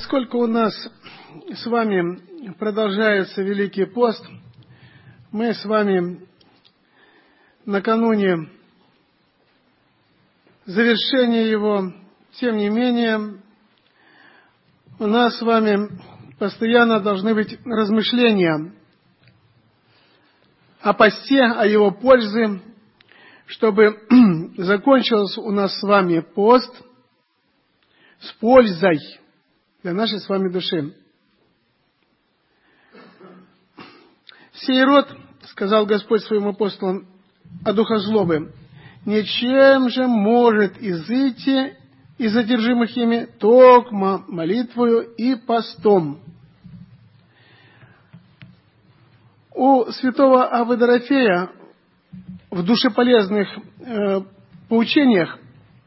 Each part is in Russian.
Поскольку у нас с вами продолжается Великий пост, мы с вами накануне завершения его, тем не менее, у нас с вами постоянно должны быть размышления о посте, о его пользе, чтобы закончился у нас с вами пост с пользой для нашей с вами души. «Сей род, — сказал Господь своим апостолам о духозлобы, — ничем же может изыти из одержимых ими, токмо молитвою и постом». У святого Аввы Дорофея в душеполезных поучениях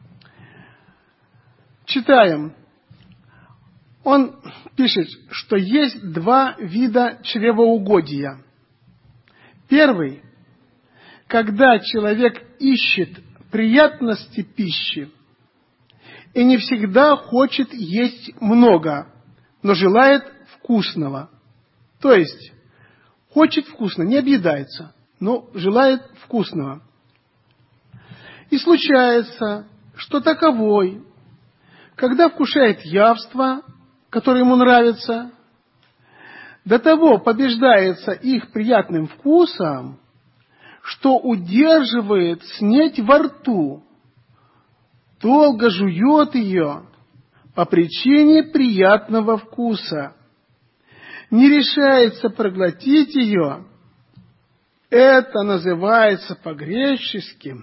читаем, он пишет, что есть два вида чревоугодия. Первый, когда человек ищет приятности пищи и не всегда хочет есть много, но желает вкусного. То есть, хочет вкусно, не объедается, но желает вкусного. И случается, что таковой, когда вкушает явство, которое ему нравится, до того побеждается их приятным вкусом, что удерживает снеть во рту, долго жует ее по причине приятного вкуса, не решается проглотить ее. Это называется по-гречески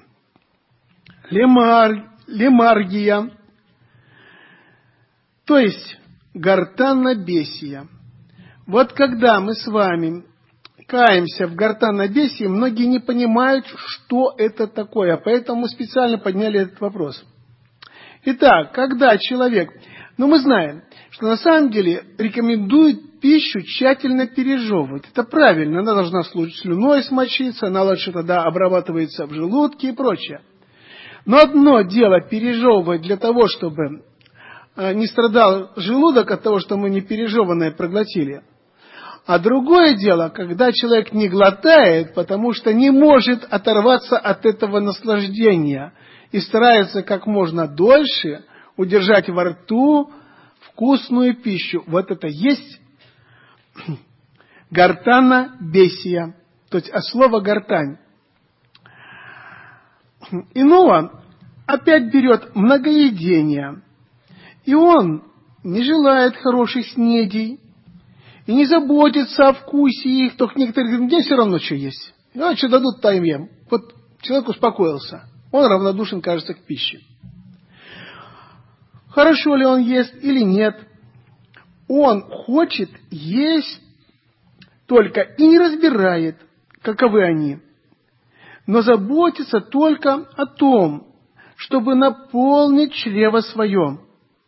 лемаргия, то есть гортаннобесие. Вот когда мы с вами каемся в гортаннобесии, многие не понимают, что это такое, поэтому мы специально подняли этот вопрос. Итак, когда человек... мы знаем, что на самом деле рекомендуют пищу тщательно пережевывать. Это правильно, она должна слюной смочиться, она лучше тогда обрабатывается в желудке и прочее. Но одно дело пережевывать для того, чтобы не страдал желудок от того, что мы непережеванное проглотили. А другое дело, когда человек не глотает, потому что не может оторваться от этого наслаждения и старается как можно дольше удержать во рту вкусную пищу. Вот это есть гортаннобесие, то есть от слова гортань. Иного опять берет многоедение, и он не желает хороших снедей, и не заботится о вкусе их, только некоторые говорят, мне все равно, что есть. Что дадут, то им ем. Вот человек успокоился, он равнодушен, кажется, к пище. Хорошо ли он ест или нет, он хочет есть только и не разбирает, каковы они, но заботится только о том, чтобы наполнить чрево свое.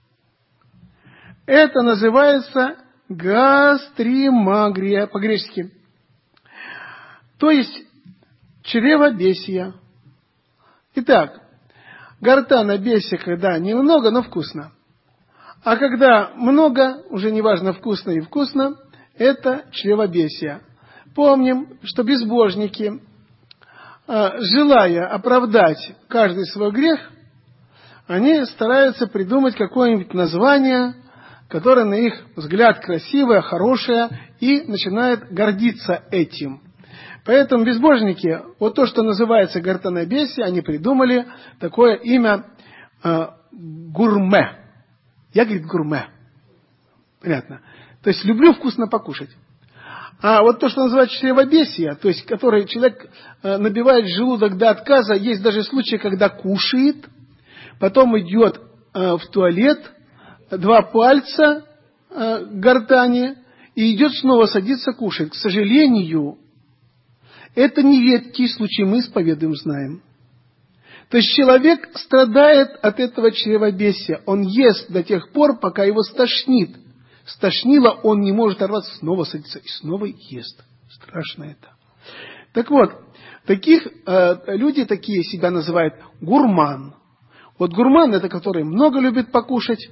Это называется гастримагрия по-гречески, то есть чревобесие. Итак, гортаннобесие, когда немного, но вкусно. А когда много, уже неважно, вкусно и вкусно, это чревобесие. Помним, что безбожники, желая оправдать каждый свой грех, они стараются придумать какое-нибудь название, которое на их взгляд красивое, хорошее, и начинают гордиться этим. Поэтому безбожники, вот то, что называется гортаннобесие, они придумали такое имя гурме. Я, говорит, гурме. Понятно. То есть люблю вкусно покушать. А вот то, что называется чревобесие, то есть который человек набивает желудок до отказа, есть даже случаи, когда кушает, потом идет в туалет, 2 пальца к гортани, и идет снова садиться кушать. К сожалению, это не редкий случай, мы исповедуем, знаем. То есть человек страдает от этого чревобесия. Он ест до тех пор, пока его стошнит. Стошнило, он не может оторваться, снова садится и снова ест. Страшно это. Так вот, люди такие себя называют гурман. Вот гурман — это который много любит покушать,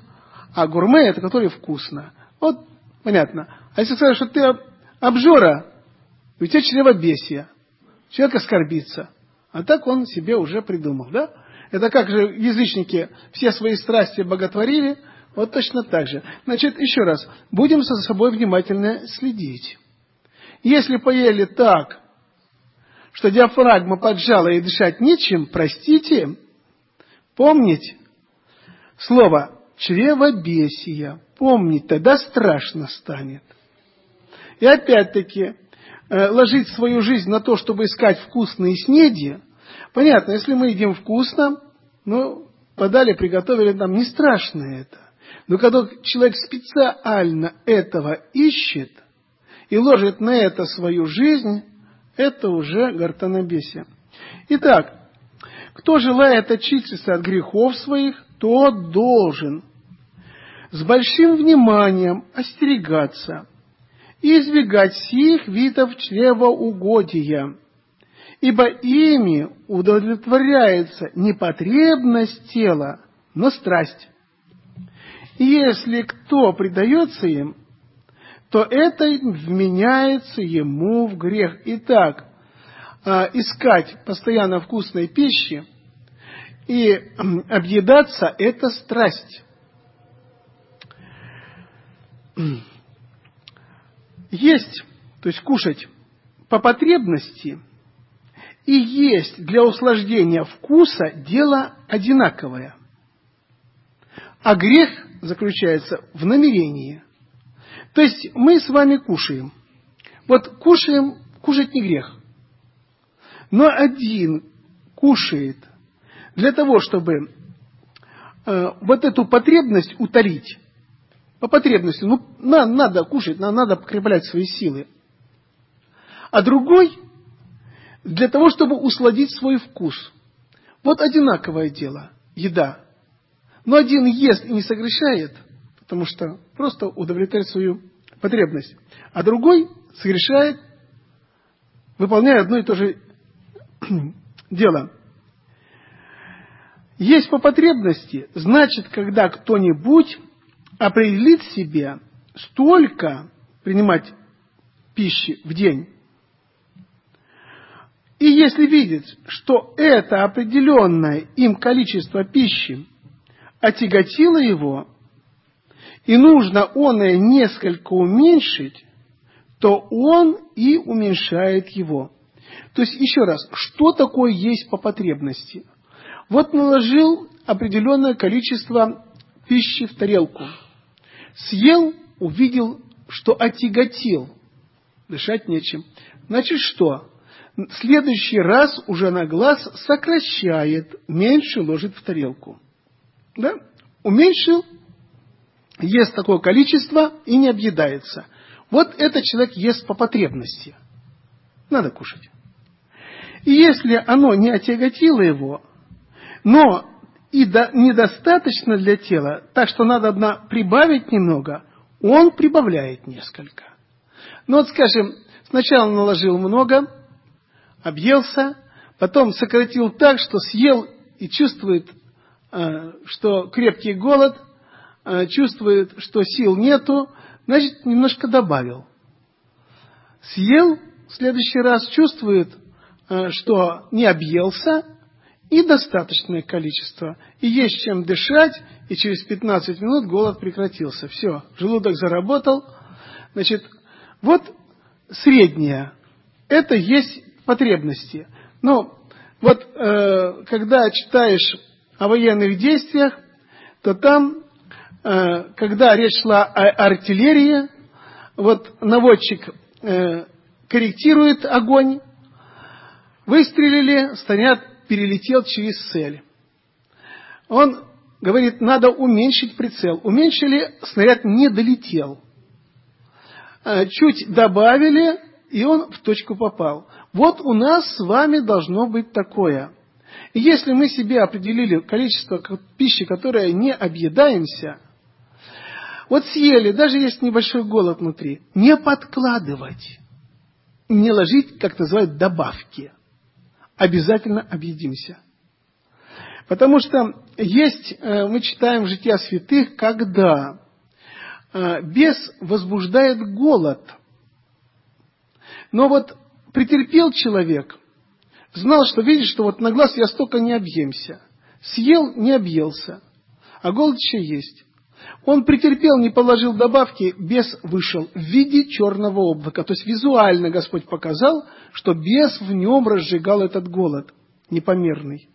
А гурме – это который вкусно. Вот, понятно. А если сказать, что ты обжора, у тебя чревобесие. Человек оскорбится. А так он себе уже придумал, да? Это как же язычники все свои страсти боготворили, вот точно так же. Значит, еще раз, будем за собой внимательно следить. Если поели так, что диафрагма поджала и дышать нечем, простите, помнить слово чревобесие. Помнить, тогда страшно станет. И опять-таки, ложить свою жизнь на то, чтобы искать вкусные снеди, понятно, если мы едим вкусно, подали, приготовили, нам не страшно это. Но когда человек специально этого ищет и ложит на это свою жизнь, это уже гортанобесие. Итак, кто желает очиститься от грехов своих, тот должен с большим вниманием остерегаться и избегать сих видов чревоугодия, ибо ими удовлетворяется не потребность тела, но страсть. И если кто предается им, то это вменяется ему в грех. Итак, искать постоянно вкусной пищи и объедаться – это страсть. Есть, то есть кушать по потребности, и есть для услаждения вкуса дело одинаковое. А грех заключается в намерении. То есть мы с вами кушаем. Вот кушаем, кушать не грех. Но один кушает для того, чтобы вот эту потребность утолить. По потребности. Надо кушать, надо покреплять свои силы. А другой для того, чтобы усладить свой вкус. Вот одинаковое дело, еда. Но один ест и не согрешает, потому что просто удовлетворяет свою потребность. А другой согрешает, выполняя одно и то же дело. Есть по потребности, значит, когда кто-нибудь определит себе столько принимать пищи в день, и если видит, что это определенное им количество пищи отяготило его, и нужно оное несколько уменьшить, то он и уменьшает его. То есть, еще раз, что такое есть по потребности? Вот наложил определенное количество пищи в тарелку. Съел, увидел, что отяготил. Дышать нечем. Значит, что? В следующий раз уже на глаз сокращает, меньше ложит в тарелку. Да? Уменьшил, ест такое количество и не объедается. Вот этот человек ест по потребности. Надо кушать. И если оно не отяготило его, но и недостаточно для тела, так что надо прибавить немного, он прибавляет несколько. Ну вот, скажем, сначала наложил много, объелся, потом сократил так, что съел и чувствует, что крепкий голод, чувствует, что сил нету, значит, немножко добавил. Съел, в следующий раз чувствует, что не объелся, и достаточное количество. И есть чем дышать, и через 15 минут голод прекратился. Все, желудок заработал. Значит, вот среднее. Это есть потребности. Но вот когда читаешь о военных действиях, то там, когда речь шла о артиллерии, вот наводчик корректирует огонь, выстрелили, снаряд перелетел через цель. Он говорит, надо уменьшить прицел. Уменьшили, снаряд не долетел. Чуть добавили, и он в точку попал. Вот у нас с вами должно быть такое. И если мы себе определили количество пищи, которое не объедаемся, вот съели, даже есть небольшой голод внутри, не подкладывать, не ложить, как называют, добавки. Обязательно объедимся. Потому что есть, мы читаем в «Жития святых», когда бес возбуждает голод. Но вот претерпел человек, знал, что видит, что вот на глаз я столько не объемся. Съел, не объелся, а голод еще есть. Он претерпел, не положил добавки, бес вышел в виде черного облака. То есть визуально Господь показал, что бес в нем разжигал этот голод непомерный.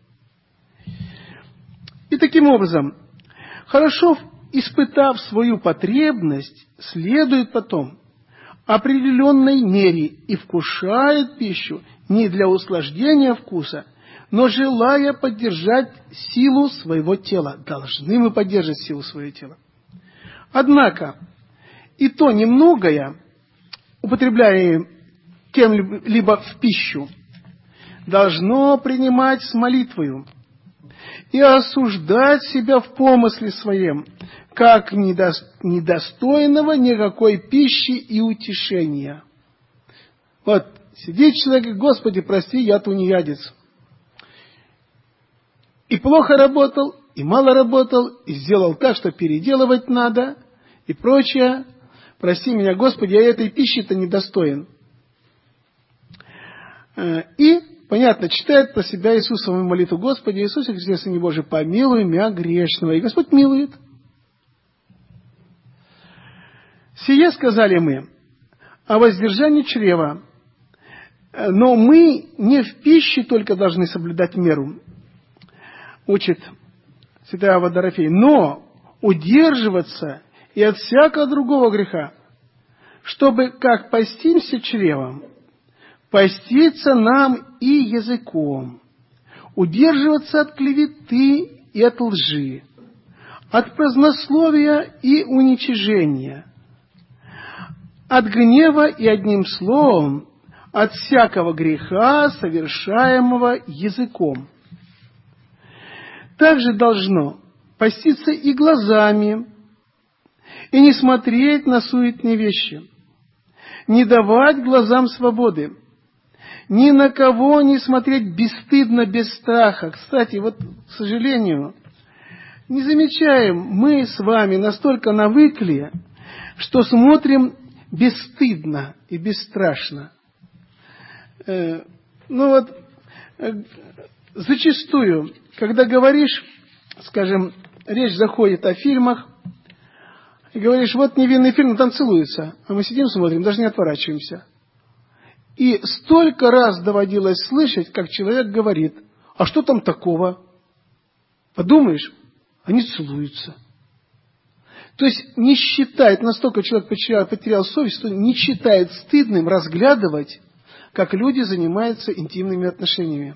И таким образом, хорошо испытав свою потребность, следует потом определенной мере и вкушает пищу не для услаждения вкуса, но желая поддержать силу своего тела. Должны мы поддерживать силу своего тела. Однако, и то немногое, употребляя кем-либо в пищу, должно принимать с молитвою и осуждать себя в помысле своем, как недостойного никакой пищи и утешения. Вот, сидит человек и: Господи, прости, я тунеядец. И плохо работал, и мало работал, и сделал так, что переделывать надо, и прочее. Прости меня, Господи, я этой пищи-то недостоин. И, понятно, читает про себя Иисусову молитву: Господи Иисусе Христе, Сыне Божий, помилуй меня грешного. И Господь милует. Сие сказали мы о воздержании чрева, но мы не в пище только должны соблюдать меру, учит святой Авва Дорофей, но удерживаться и от всякого другого греха, чтобы, как постимся чревом, поститься нам и языком, удерживаться от клеветы и от лжи, от празднословия и уничижения, от гнева и, одним словом, от всякого греха, совершаемого языком. Также должно поститься и глазами, и не смотреть на суетные вещи, не давать глазам свободы, ни на кого не смотреть бесстыдно, без страха. Кстати, вот, к сожалению, не замечаем мы с вами, настолько навыкли, что смотрим бесстыдно и бесстрашно. Зачастую, когда говоришь, скажем, речь заходит о фильмах, и говоришь: вот невинный фильм, там целуются, а мы сидим, смотрим, даже не отворачиваемся. И столько раз доводилось слышать, как человек говорит: а что там такого? Подумаешь, они целуются. То есть не считает, настолько человек потерял совесть, что не считает стыдным разглядывать, как люди занимаются интимными отношениями.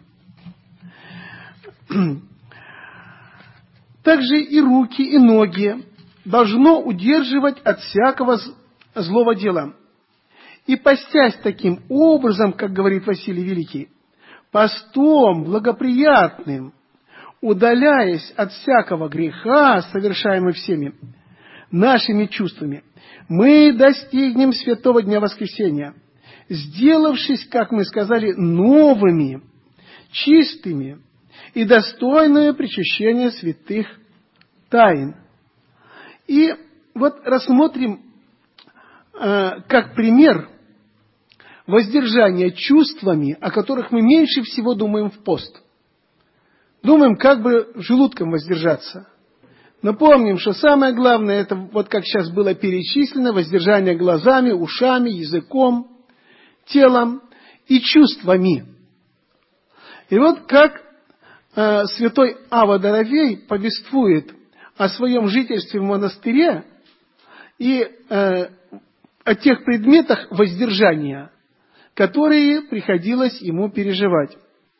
Также и руки, и ноги должно удерживать от всякого злого дела. И постясь таким образом, как говорит Василий Великий, постом благоприятным, удаляясь от всякого греха, совершаемого всеми нашими чувствами, мы достигнем святого дня воскресения, сделавшись, как мы сказали, новыми, чистыми и достойными причащения святых тайн. И вот рассмотрим как пример воздержания чувствами, о которых мы меньше всего думаем в пост. Думаем, как бы желудком воздержаться. Напомним, что самое главное, это вот как сейчас было перечислено, воздержание глазами, ушами, языком, телом и чувствами. И вот как святой Авва Дорофей повествует о своем жительстве в монастыре и о тех предметах воздержания, которые приходилось ему переживать.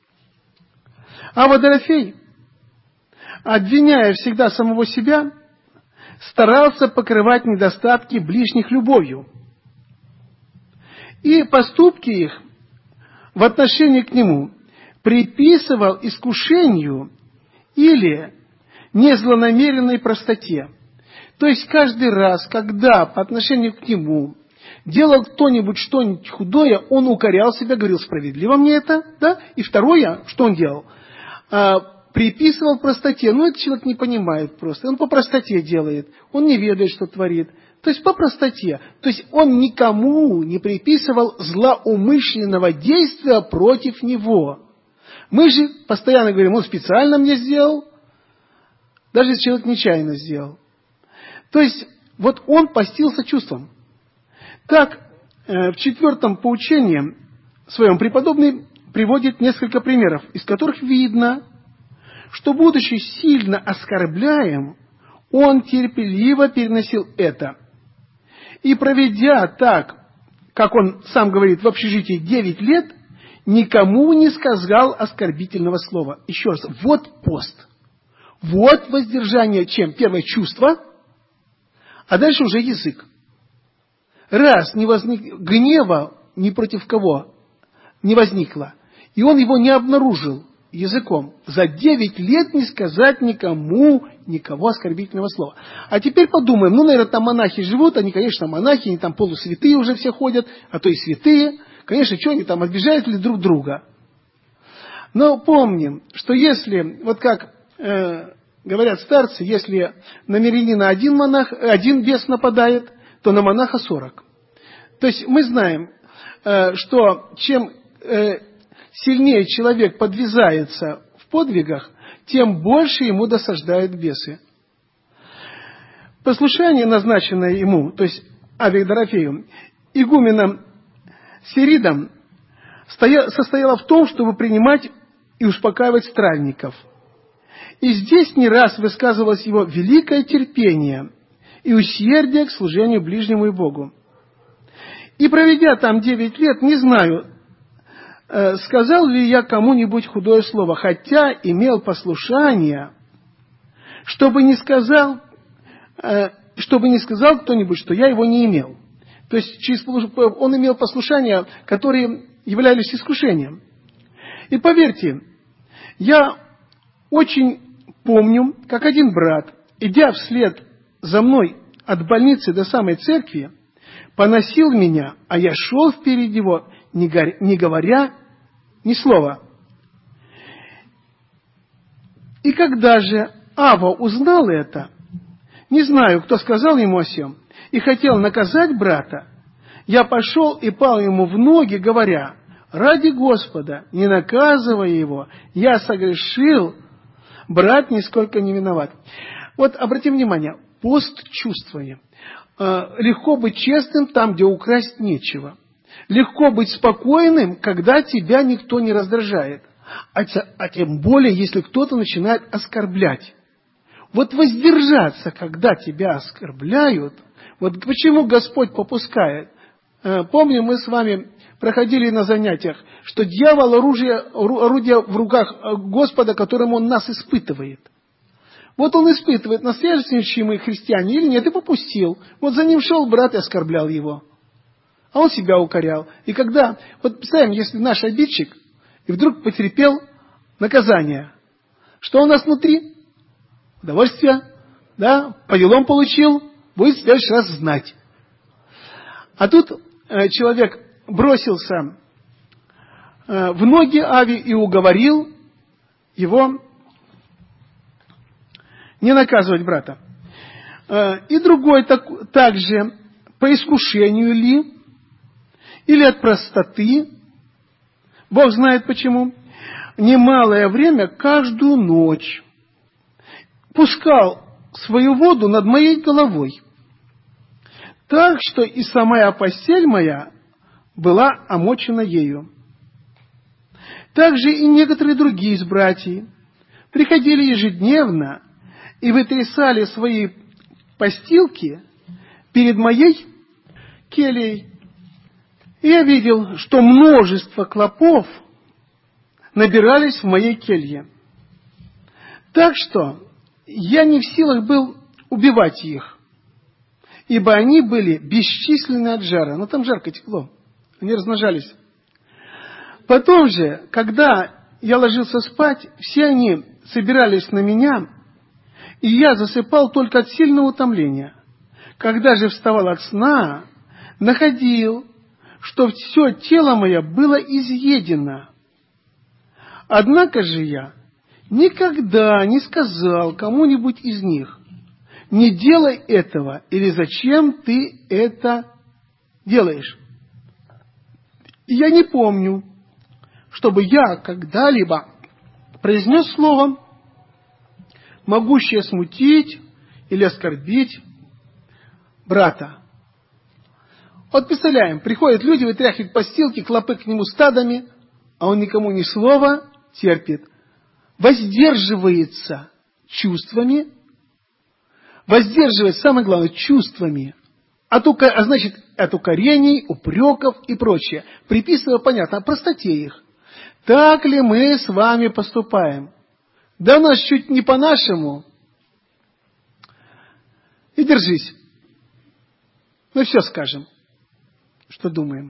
Авва Дорофей, обвиняя всегда самого себя, старался покрывать недостатки ближних любовью. И поступки их в отношении к нему приписывал искушению или незлонамеренной простоте. То есть каждый раз, когда по отношению к нему делал кто-нибудь что-нибудь худое, он укорял себя, говорил: справедливо мне это, да? И второе, что он делал? приписывал простоте. Ну, этот человек не понимает просто. Он по простоте делает. Он не ведает, что творит. То есть по простоте. То есть он никому не приписывал злоумышленного действия против него. Мы же постоянно говорим, он специально мне сделал, даже если человек нечаянно сделал. То есть вот он постился чувством. Так, в 4-м поучении своем преподобный приводит несколько примеров, из которых видно, что, будучи сильно оскорбляем, он терпеливо переносил это. И проведя так, как он сам говорит, в общежитии 9 лет, никому не сказал оскорбительного слова. Еще раз, вот пост. Вот воздержание чем? Первое, чувство, а дальше уже язык. Раз не возник гнева ни против кого не возникло, и он его не обнаружил языком, за 9 лет не сказать никого оскорбительного слова. А теперь подумаем, ну, наверное, там монахи живут, они, конечно, монахи, они там полусвятые уже все ходят, а то и святые. Конечно, что они там, обижают ли друг друга? Но помним, что если, вот как говорят старцы, если на мирянина один бес нападает, то на монаха 40. То есть мы знаем, что чем сильнее человек подвязается в подвигах, тем больше ему досаждают бесы. Послушание, назначенное ему, то есть Аве Дорофею, игуменом Сиридом, состояло в том, чтобы принимать и успокаивать странников. И здесь не раз высказывалось его великое терпение и усердие к служению ближнему и Богу. И проведя там 9 лет, не знаю, сказал ли я кому-нибудь худое слово, хотя имел послушание, чтобы не сказал кто-нибудь, что я его не имел. То есть он имел послушания, которые являлись искушением. И поверьте, я очень помню, как один брат, идя вслед за мной от больницы до самой церкви, поносил меня, а я шел впереди него, не говоря ни слова. И когда же Ава узнал это, не знаю, кто сказал ему о сем, и хотел наказать брата, я пошел и пал ему в ноги, говоря: ради Господа, не наказывай его, я согрешил, брат нисколько не виноват. Вот обратим внимание, пост чувствования. Легко быть честным там, где украсть нечего. Легко быть спокойным, когда тебя никто не раздражает. А тем более, если кто-то начинает оскорблять. Вот воздержаться, когда тебя оскорбляют, вот почему Господь попускает. Помню, мы с вами проходили на занятиях, что дьявол орудие в руках Господа, которым он нас испытывает. Вот он испытывает, настоящие мы христиане или нет, и попустил. Вот за ним шел брат и оскорблял его. А он себя укорял. И когда, вот представим, если наш обидчик и вдруг потерпел наказание, что у нас внутри? Удовольствие, да, по делам получил, будет в следующий раз знать. А тут человек бросился в ноги Аве и уговорил его не наказывать брата. И другой также по искушению ли, или от простоты, Бог знает почему, немалое время каждую ночь пускал свою воду над моей головой, так что и самая постель моя была омочена ею. Также и некоторые другие из братьев приходили ежедневно и вытрясали свои постилки перед моей кельей. И я видел, что множество клопов набирались в моей келье. Так что я не в силах был убивать их, ибо они были бесчисленны от жара. Но там жарко, тепло. Они размножались. Потом же, когда я ложился спать, все они собирались на меня, и я засыпал только от сильного утомления. Когда же вставал от сна, находил, что все тело мое было изъедено. Однако же я никогда не сказал кому-нибудь из них: не делай этого, или зачем ты это делаешь. И я не помню, чтобы я когда-либо произнес слово, могущее смутить или оскорбить брата. Вот представляем, приходят люди, вытряхивают постилки, клопы к нему стадами, а он никому ни слова терпит, воздерживается чувствами, воздерживается, самое главное, чувствами, от укорений, упреков и прочее, приписывая, понятно, о простоте их. Так ли мы с вами поступаем? Да у нас чуть не по-нашему. И держись. Мы все скажем, что думаем.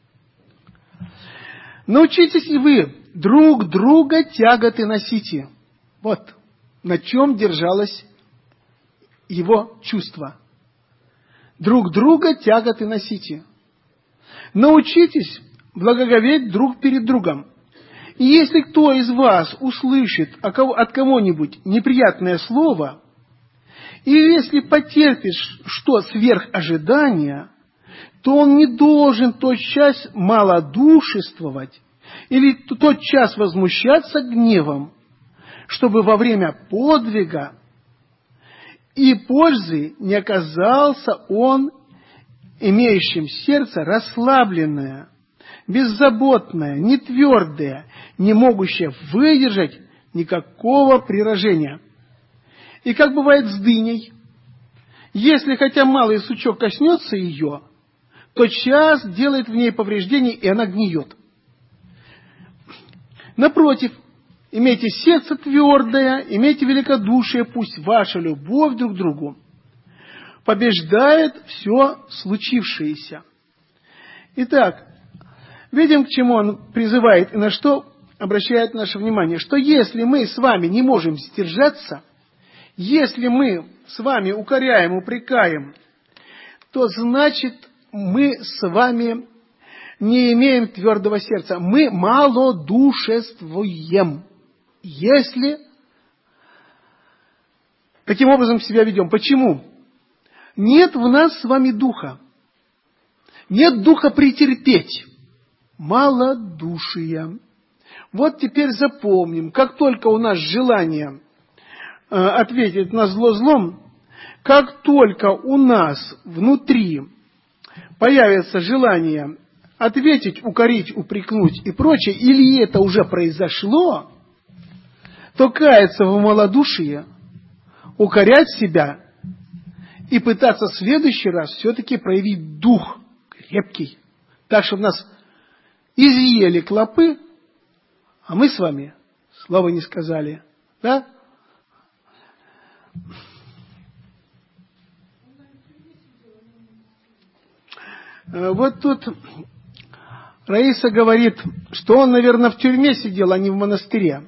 Научитесь и вы друг друга тяготы носите. Вот на чем держалось его чувство. Друг друга тяготы носите. Научитесь благоговеть друг перед другом. И если кто из вас услышит от кого-нибудь неприятное слово, и если потерпишь что сверх ожидания, то он не должен тотчас малодушествовать или тотчас возмущаться гневом, чтобы во время подвига и пользы не оказался он имеющим сердце расслабленное, беззаботное, нетвердое, не могущее выдержать никакого приражения. И как бывает с дыней, если хотя малый сучок коснется ее, тотчас делает в ней повреждение, и она гниет. Напротив, имейте сердце твердое, имейте великодушие, пусть ваша любовь друг к другу побеждает все случившееся. Итак, видим, к чему он призывает и на что обращает наше внимание, что если мы с вами не можем сдержаться, если мы с вами укоряем, упрекаем, то значит мы с вами не имеем твердого сердца. Мы малодушествуем, если таким образом себя ведем. Почему? Нет в нас с вами духа. Нет духа претерпеть. Малодушие. Вот теперь запомним, как только у нас желание ответить на зло злом, как только у нас внутри появится желание ответить, укорить, упрекнуть и прочее, или это уже произошло, то каяться в малодушии, укорять себя и пытаться в следующий раз все-таки проявить дух крепкий, так, чтобы нас изъели клопы, а мы с вами слова не сказали. Да? Вот тут Раиса говорит, что он, наверное, в тюрьме сидел, а не в монастыре.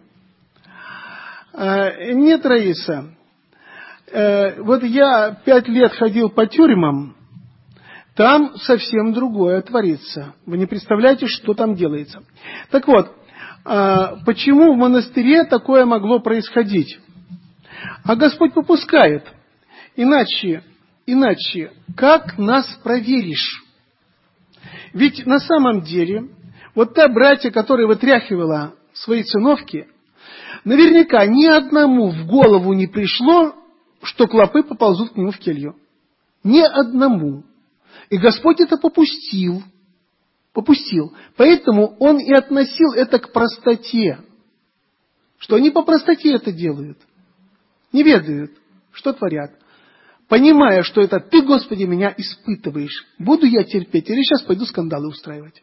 Нет, Раиса. Вот я 5 лет ходил по тюрьмам, там совсем другое творится. Вы не представляете, что там делается. Так вот, почему в монастыре такое могло происходить? А Господь попускает. Иначе как нас проверишь? Ведь на самом деле, вот та братья, которая вытряхивала свои циновки, наверняка ни одному в голову не пришло, что клопы поползут к нему в келью. Ни одному. И Господь это попустил. Поэтому Он и относил это к простоте. Что они по простоте это делают. Не ведают, что творят. Понимая, что это Ты, Господи, меня испытываешь. Буду я терпеть или сейчас пойду скандалы устраивать.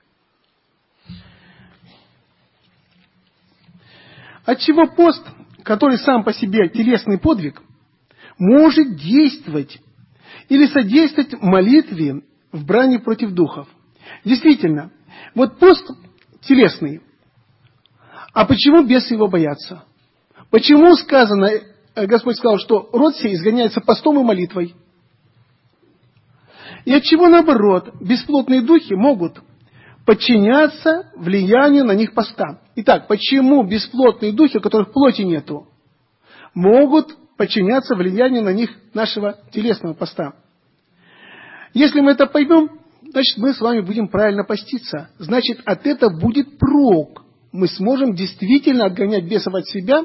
Отчего пост, который сам по себе телесный подвиг, может действовать или содействовать молитве в брани против духов. Действительно, вот пост телесный, а почему бесы его боятся? Почему сказано, Господь сказал, что род сей изгоняется постом и молитвой? И отчего наоборот, бесплотные духи могут подчиняться влиянию на них поста. Итак, почему бесплотные духи, у которых плоти нету, могут подчиняться влиянию на них нашего телесного поста? Если мы это поймем, значит, мы с вами будем правильно поститься. Значит, от этого будет прок. Мы сможем действительно отгонять бесов от себя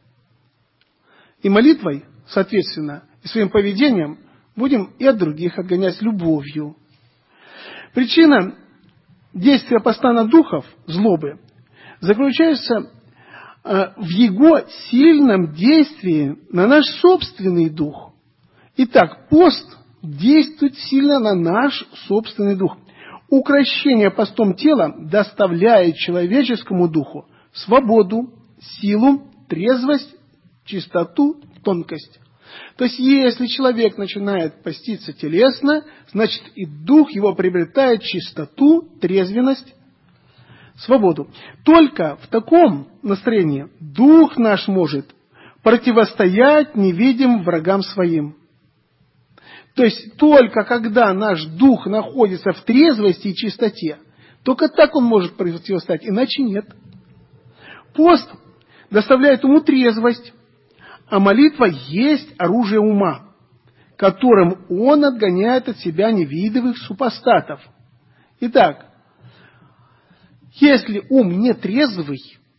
и молитвой, соответственно, и своим поведением будем и от других отгонять любовью. Причина действия поста на духов, злобы, заключается в его сильном действии на наш собственный дух. Итак, пост действует сильно на наш собственный дух. Укрощение постом тела доставляет человеческому духу свободу, силу, трезвость, чистоту, тонкость. То есть, если человек начинает поститься телесно, значит и дух его приобретает чистоту, трезвенность, свободу. Только в таком настроении дух наш может противостоять невидимым врагам своим. То есть, только когда наш дух находится в трезвости и чистоте, только так он может противостоять, иначе нет. Пост доставляет ему трезвость, а молитва есть оружие ума, которым он отгоняет от себя невидимых супостатов. Итак, если ум не трезвый,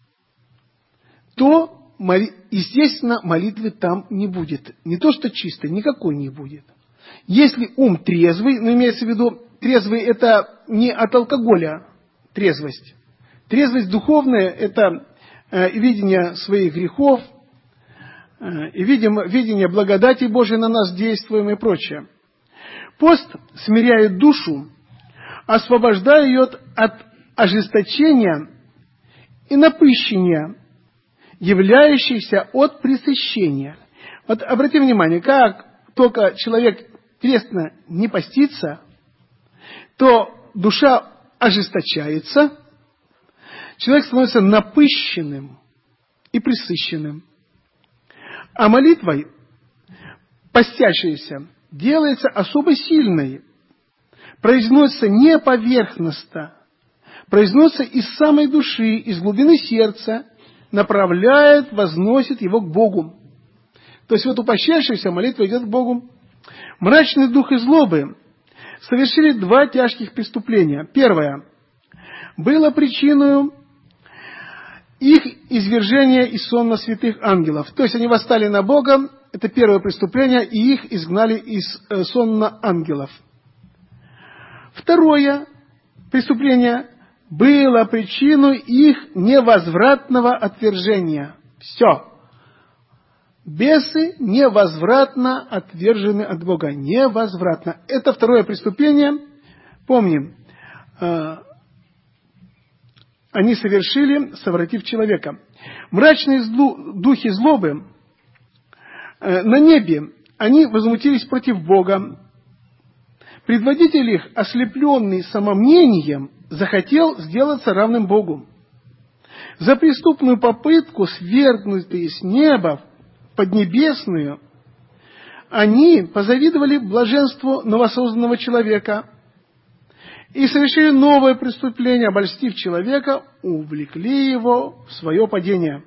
то, естественно, молитвы там не будет. Не то, что чистой, никакой не будет. Если ум трезвый, но имеется в виду, трезвый это не от алкоголя трезвость. Трезвость духовная это видение своих грехов, и видение благодати Божией на нас действуем и прочее. Пост смиряет душу, освобождая ее от ожесточения и напыщения, являющихся от пресыщения. Вот обратите внимание, как только человек трезвно не постится, то душа ожесточается, человек становится напыщенным и пресыщенным. А молитвой, постящейся, делается особо сильной, произносится не поверхностно, произносится из самой души, из глубины сердца, направляет, возносит его к Богу. То есть вот упощавшаяся молитва идет к Богу. Мрачный дух и злобы совершили два тяжких преступления. Первое было причиной их извержения из сонма святых ангелов. То есть они восстали на Бога, это первое преступление, и их изгнали из сонма ангелов. Второе преступление было причиной их невозвратного отвержения. Все. Бесы невозвратно отвержены от Бога. Невозвратно. Это второе преступление. Помним, они совершили, совратив человека. Мрачные духи злобы на небе, они возмутились против Бога. Предводитель их, ослепленный самомнением, захотел сделаться равным Богу. За преступную попытку, свергнутые с неба в поднебесную, они позавидовали блаженству новосозданного человека и совершили новое преступление, обольстив человека, увлекли его в свое падение.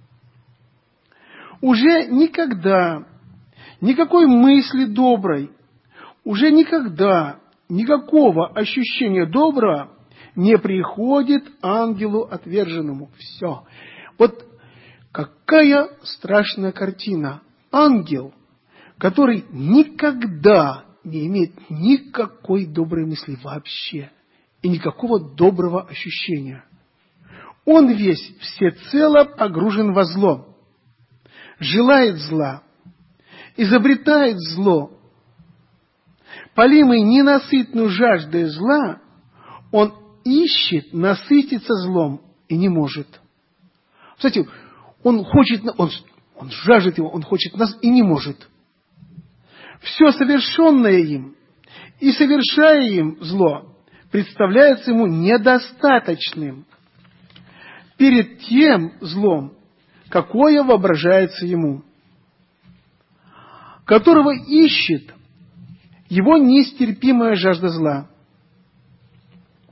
Уже никогда никакой мысли доброй, уже никогда никакого ощущения доброго не приходит ангелу отверженному. Все. Вот какая страшная картина. Ангел, который никогда не имеет никакой доброй мысли вообще и никакого доброго ощущения. Он весь всецело погружен во зло, желает зла, изобретает зло. Полимый ненасытную жаждой зла, он ищет насытиться злом и не может. Кстати, он жаждет его, он хочет нас и не может. Все совершенное им и совершая им зло представляется ему недостаточным перед тем злом, какое воображается ему, которого ищет его нестерпимая жажда зла.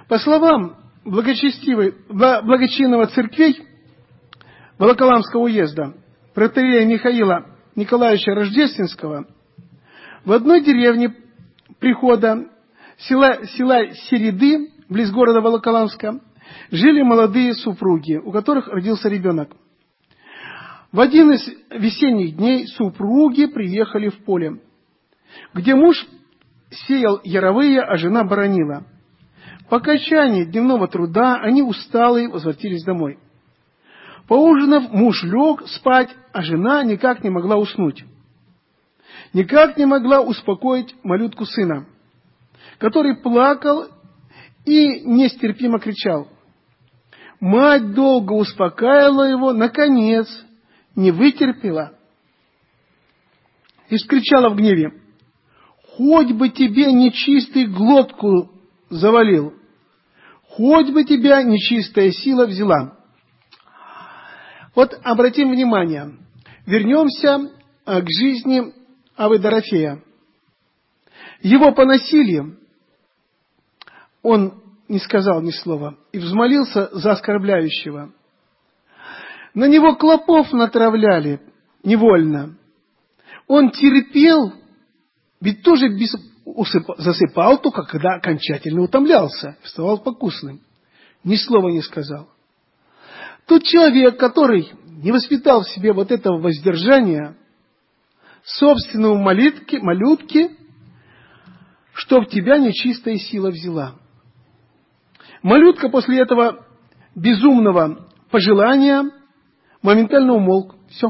По словам благочинного церквей Волоколамского уезда, протоиерея Михаила Николаевича Рождественского, в одной деревне прихода села Середы, близ города Волоколамска, жили молодые супруги, у которых родился ребенок. В один из весенних дней супруги приехали в поле, где муж сеял яровые, а жена боронила. По окончании дневного труда они усталые возвратились домой. Поужинав, муж лег спать, а жена никак не могла уснуть. Никак не могла успокоить малютку сына, который плакал и нестерпимо кричал. Мать долго успокаивала его, наконец не вытерпела и вскричала в гневе: «Хоть бы тебе нечистый глотку завалил, хоть бы тебя нечистая сила взяла». Вот обратим внимание, вернемся к жизни Аввы Дорофея. Его поносили, он не сказал ни слова и взмолился за оскорбляющего. На него клопов натравляли невольно. Он терпел, ведь тоже засыпал только, когда окончательно утомлялся, вставал покусным. Ни слова не сказал. Тут человек, который не воспитал в себе вот этого воздержания, собственному малютке, чтоб тебя нечистая сила взяла. Малютка после этого безумного пожелания моментально умолк. Все.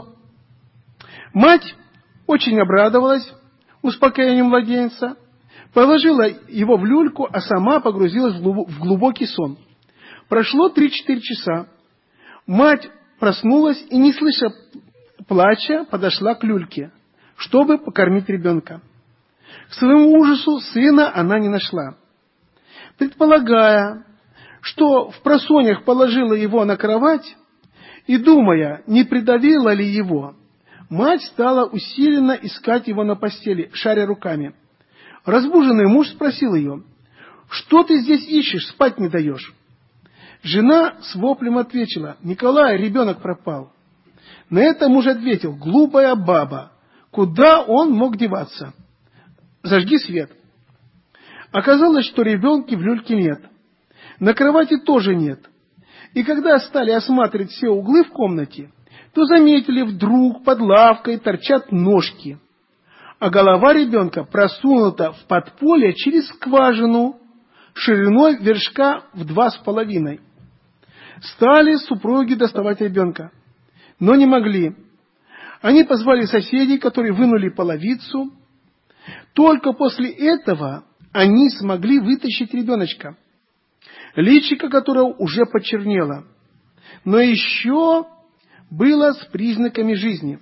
Мать очень обрадовалась успокоению младенца, положила его в люльку, а сама погрузилась в глубокий сон. Прошло 3-4 часа. Мать проснулась и, не слыша плача, подошла к люльке, чтобы покормить ребенка. К своему ужасу сына она не нашла. Предполагая, что впросоньях положила его на кровать, и думая, не придавила ли его, мать стала усиленно искать его на постели, шаря руками. Разбуженный муж спросил ее: «Что ты здесь ищешь, спать не даешь?» Жена с воплем ответила: «Николай, ребенок пропал». На это муж ответил: «Глупая баба, куда он мог деваться? Зажги свет». Оказалось, что ребенка в люльке нет, на кровати тоже нет. И когда стали осматривать все углы в комнате, то заметили, вдруг под лавкой торчат ножки, а голова ребенка просунута в подполье через скважину шириной вершка в 2,5. Стали супруги доставать ребенка, но не могли. Они позвали соседей, которые вынули половицу. Только после этого они смогли вытащить ребеночка, личико которого уже почернело, но еще было с признаками жизни.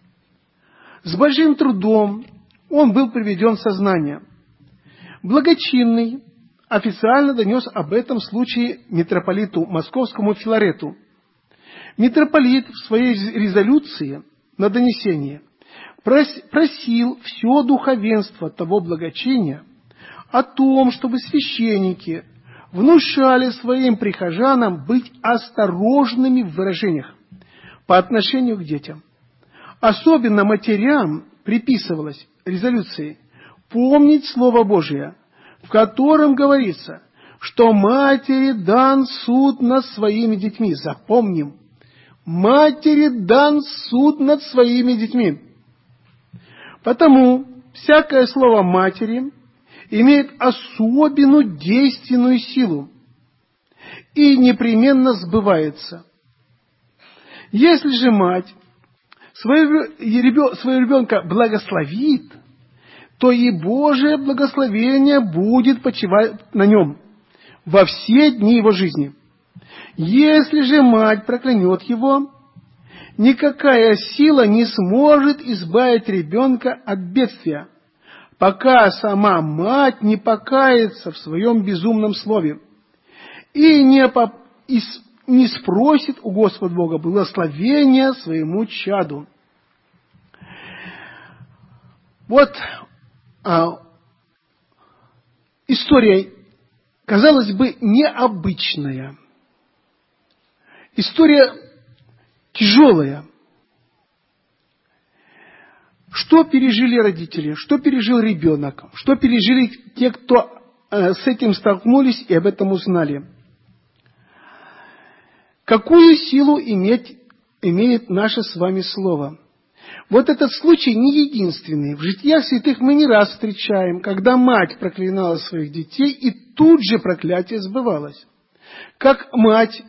С большим трудом он был приведен в сознание. Благочинный официально донес об этом случае митрополиту Московскому Филарету. Митрополит в своей резолюции на донесение просил все духовенство того благочиния о том, чтобы священники внушали своим прихожанам быть осторожными в выражениях по отношению к детям. Особенно матерям приписывалось резолюцией помнить Слово Божие, в котором говорится, что матери дан суд над своими детьми. Запомним, матери дан суд над своими детьми. Потому всякое слово матери имеет особенную действенную силу и непременно сбывается. Если же мать своего ребенка благословит, то и Божие благословение будет почивать на нем во все дни его жизни. Если же мать проклянет его, никакая сила не сможет избавить ребенка от бедствия, пока сама мать не покается в своем безумном слове и не спросит у Господа Бога благословения своему чаду. Вот история, казалось бы, необычная. История тяжелая. Что пережили родители, что пережил ребенок, что пережили те, кто с этим столкнулись и об этом узнали. Какую силу имеет наше с вами слово? Вот этот случай не единственный. В житиях святых мы не раз встречаем, когда мать проклинала своих детей, и тут же проклятие сбывалось. Как мать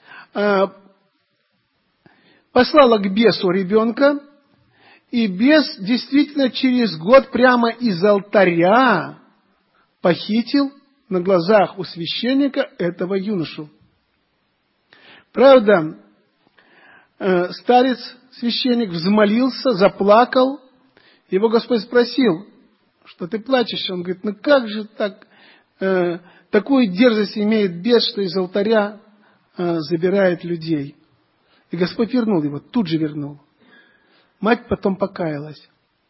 послала к бесу ребенка, и бес действительно через год прямо из алтаря похитил на глазах у священника этого юношу. Правда, старец, священник, взмолился, заплакал. Его Господь спросил, что ты плачешь? Он говорит, ну как же так, такую дерзость имеет бес, что из алтаря забирает людей. И Господь вернул его, тут же вернул. Мать потом покаялась.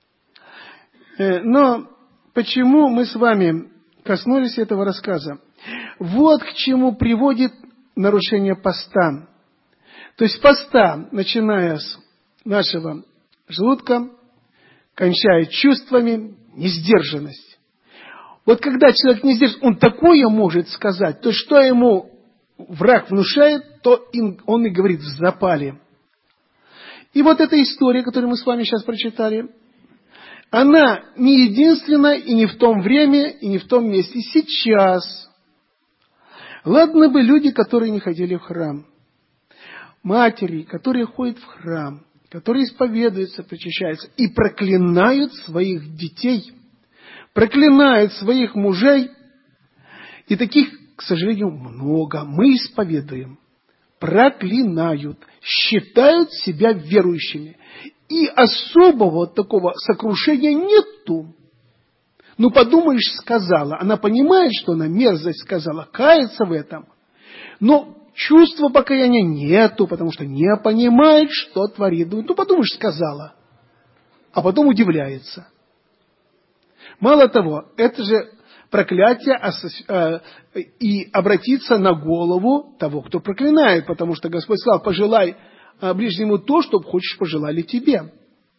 Но почему мы с вами коснулись этого рассказа? Вот к чему приводит нарушение поста. То есть поста, начиная с нашего желудка, кончая чувствами, несдержанность. Вот когда человек не сдержан, он такое может сказать, то что ему враг внушает, то он и говорит в запале. И вот эта история, которую мы с вами сейчас прочитали, она не единственная и не в том время, и не в том месте. Сейчас. Ладно бы люди, которые не ходили в храм. Матери, которые ходят в храм, которые исповедуются, причащаются и проклинают своих детей, проклинают своих мужей. И таких, к сожалению, много. Мы исповедуем. Проклинают, считают себя верующими. И особого такого сокрушения нету. Ну, подумаешь, сказала. Она понимает, что она мерзость сказала, кается в этом. Но чувства покаяния нету, потому что не понимает, что творит. Ну, подумаешь, сказала. А потом удивляется. Мало того, это же проклятие и обратиться на голову того, кто проклинает, потому что Господь сказал, пожелай ближнему то, что хочешь, пожелали тебе.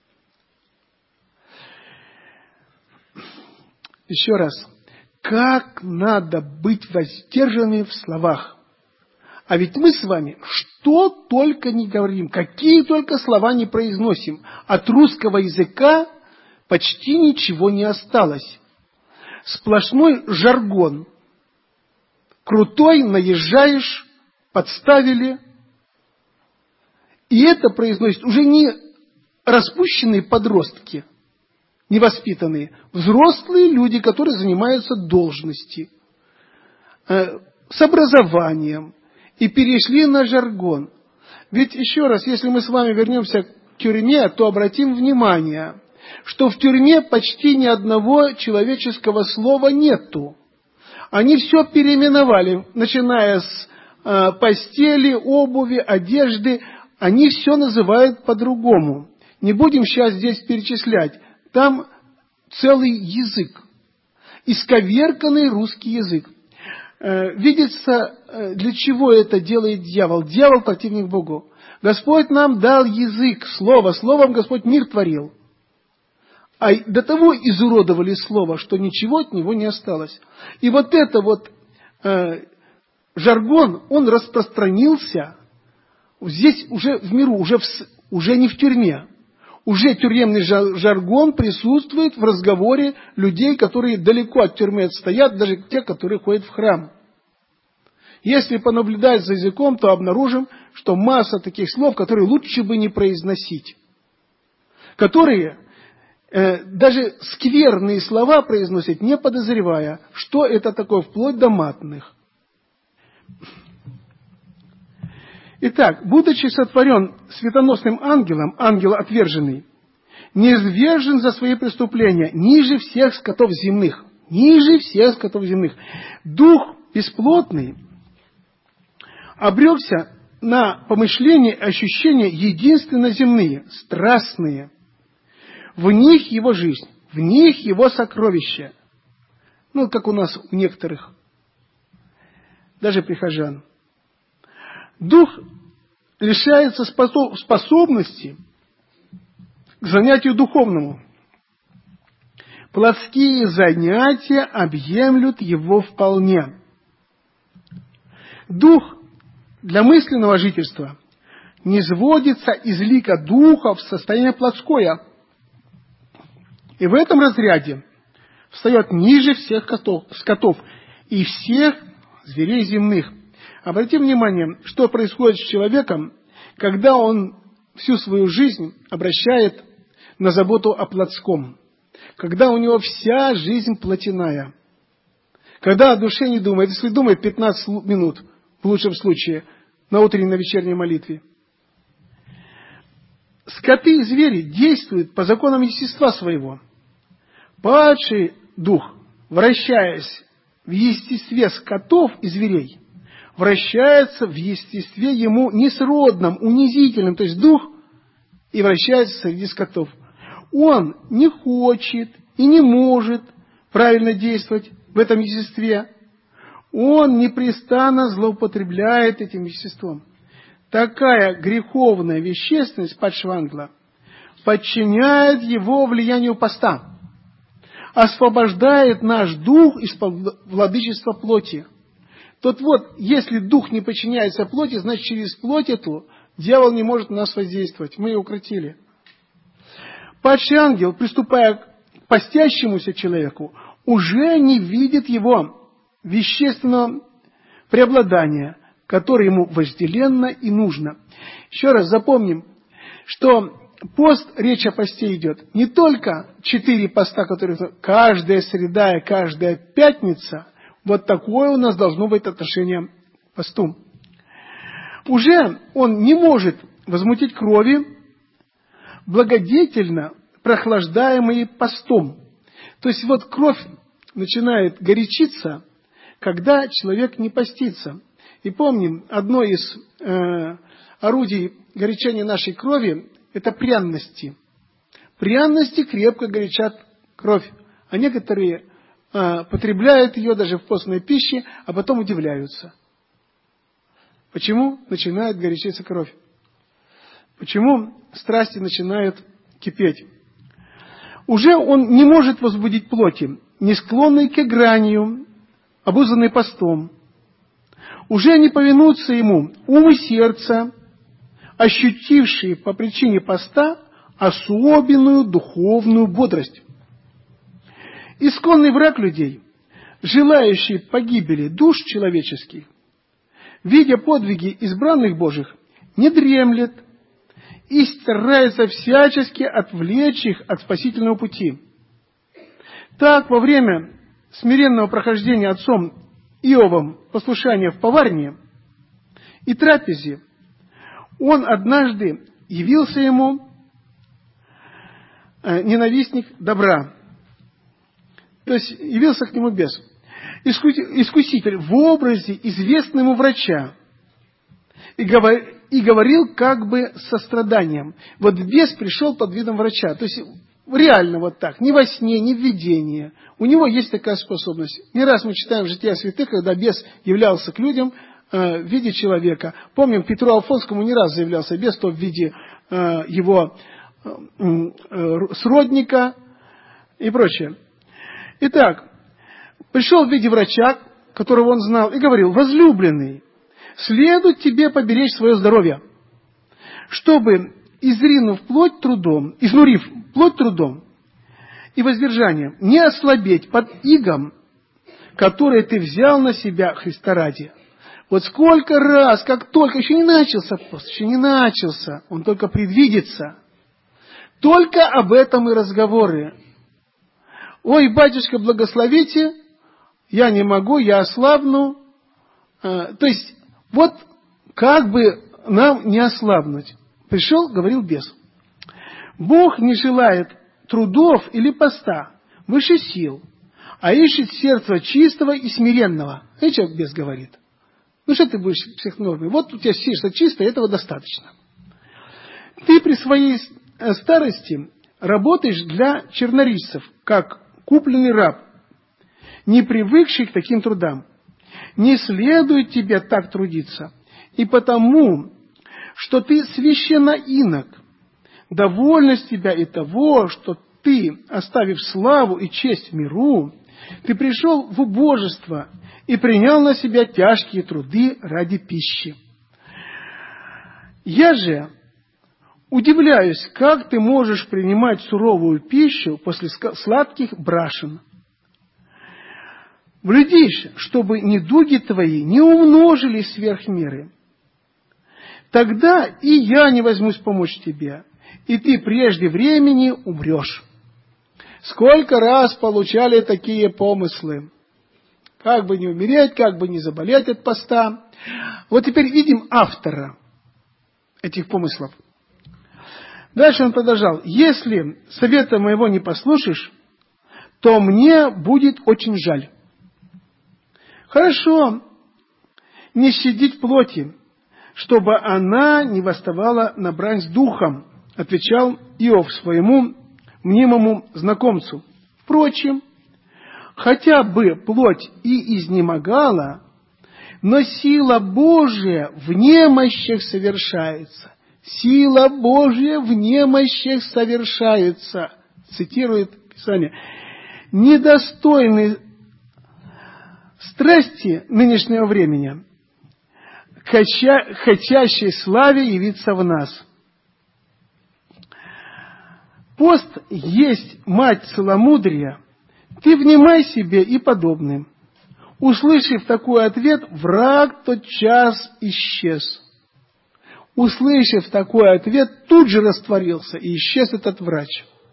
Еще раз, как надо быть воздержанными в словах. А ведь мы с вами что только не говорим, какие только слова не произносим. От русского языка почти ничего не осталось. Сплошной жаргон. Крутой, наезжаешь, подставили. И это произносят уже не распущенные подростки, невоспитанные, взрослые люди, которые занимаются должностью, с образованием, и перешли на жаргон. Ведь еще раз, если мы с вами вернемся к тюрьме, то обратим внимание, что в тюрьме почти ни одного человеческого слова нету. Они все переименовали, начиная с постели, обуви, одежды, они все называют по-другому. Не будем сейчас здесь перечислять. Там целый язык, исковерканный русский язык. Видится, для чего это делает дьявол. Дьявол противник Богу. Господь нам дал язык, слово. Словом Господь мир творил. А до того изуродовали слово, что ничего от него не осталось. И вот это вот жаргон, он распространился здесь уже в миру, уже не в тюрьме. Уже тюремный жаргон присутствует в разговоре людей, которые далеко от тюрьмы отстоят, даже те, которые ходят в храм. Если понаблюдать за языком, то обнаружим, что масса таких слов, которые лучше бы не произносить. Которые даже скверные слова произносят, не подозревая, что это такое, вплоть до матных. Итак, будучи сотворен светоносным ангелом, ангел отверженный, низвержен за свои преступления ниже всех скотов земных. Ниже всех скотов земных. Дух бесплотный обрекся на помышления и ощущения единственно земные, страстные. В них его жизнь, в них его сокровища. Ну, как у нас у некоторых даже прихожан. Дух лишается способности к занятию духовному. Плотские занятия объемлют его вполне. Дух для мысленного жительства не сводится из лика духа в состояние плотское. И в этом разряде встает ниже всех скотов и всех зверей земных. Обратите внимание, что происходит с человеком, когда он всю свою жизнь обращает на заботу о плотском. Когда у него вся жизнь плотяная. Когда о душе не думает. Если думает 15 минут, в лучшем случае, на утренней, на вечерней молитве. Скоты и звери действуют по законам естества своего. Падший дух, вращаясь в естестве скотов и зверей, вращается в естестве ему несродном, унизительном, то есть дух, и вращается среди скотов. Он не хочет и не может правильно действовать в этом естестве. Он непрестанно злоупотребляет этим естеством. Такая греховная вещественность падшего ангела подчиняет его влиянию поста, освобождает наш дух из-под владычества плоти. Тот вот, если дух не подчиняется плоти, значит, через плоть эту дьявол не может на нас воздействовать. Мы ее укротили. Падший ангел, приступая к постящемуся человеку, уже не видит его вещественного преобладания, которое ему вожделенно и нужно. Еще раз запомним, что пост, речь о посте идет не только 4 поста, которые каждая среда и каждая пятница. Вот такое у нас должно быть отношение к посту. Уже он не может возмутить крови, благодетельно прохлаждаемые постом. То есть вот кровь начинает горячиться, когда человек не постится. И помним, одно из орудий горячения нашей крови – это пряности. Пряности крепко горячат кровь, а некоторые потребляют ее даже в постной пище, а потом удивляются. Почему начинает горячиться кровь? Почему страсти начинают кипеть? Уже он не может возбудить плоти, не склонный к игранию, обузанный постом. Уже не повинуются ему ум и сердце, ощутившие по причине поста особенную духовную бодрость. Исконный враг людей, желающий погибели душ человеческих, видя подвиги избранных Божьих, не дремлет и старается всячески отвлечь их от спасительного пути. Так, во время смиренного прохождения отцом Иовом послушания в поварне и трапезе, он однажды явился ему ненавистник добра. То есть явился к нему бес. Искуситель в образе известного ему врача. И говорил как бы с состраданием. Вот бес пришел под видом врача. То есть реально вот так. Ни во сне, ни в видении. У него есть такая способность. Не раз мы читаем в жития святых, когда бес являлся к людям в виде человека. Помним, Петру Афонскому не раз заявлялся бес, то в виде его сродника и прочее. Итак, пришел в виде врача, которого он знал, и говорил: возлюбленный, следует тебе поберечь свое здоровье, чтобы, изнурив плоть трудом и воздержанием, не ослабеть под игом, которое ты взял на себя Христа ради. Вот сколько раз, как только, еще не начался пост, еще не начался, он только предвидится. Только об этом и разговоры. Ой, батюшка, благословите, я не могу, я ослабну. То есть, вот как бы нам не ослабнуть. Пришел, говорил бес. Бог не желает трудов или поста выше сил, а ищет сердца чистого и смиренного. Знаете, что бес говорит? Ну что ты будешь всех нормы? Вот у тебя сердце чистое, этого достаточно. Ты при своей старости работаешь для чернорисцев, как купленный раб, не привыкший к таким трудам. Не следует тебе так трудиться, и потому, что ты священноинок, довольно с тебя и того, что ты, оставив славу и честь в миру, ты пришел в убожество и принял на себя тяжкие труды ради пищи. Я же удивляюсь, как ты можешь принимать суровую пищу после сладких брашен. Глядишь, чтобы недуги твои не умножились сверх меры. Тогда и я не возьмусь помочь тебе, и ты прежде времени умрешь. Сколько раз получали такие помыслы? Как бы не умереть, как бы не заболеть от поста. Вот теперь видим автора этих помыслов. Дальше он продолжал. Если совета моего не послушаешь, то мне будет очень жаль. Хорошо, не щадить плоти, чтобы она не восставала на брань с духом, отвечал Иов своему мнимому знакомцу. Впрочем, хотя бы плоть и изнемогала, но сила Божия в немощах совершается. Сила Божия в немощах совершается, цитирует Писание. Недостойны страсти нынешнего времени, хотящей славе явиться в нас. Пост есть мать целомудрия, ты внимай себе и подобным. Услышав такой ответ, враг тотчас исчез. Услышав такой ответ, тут же растворился и исчез этот врач.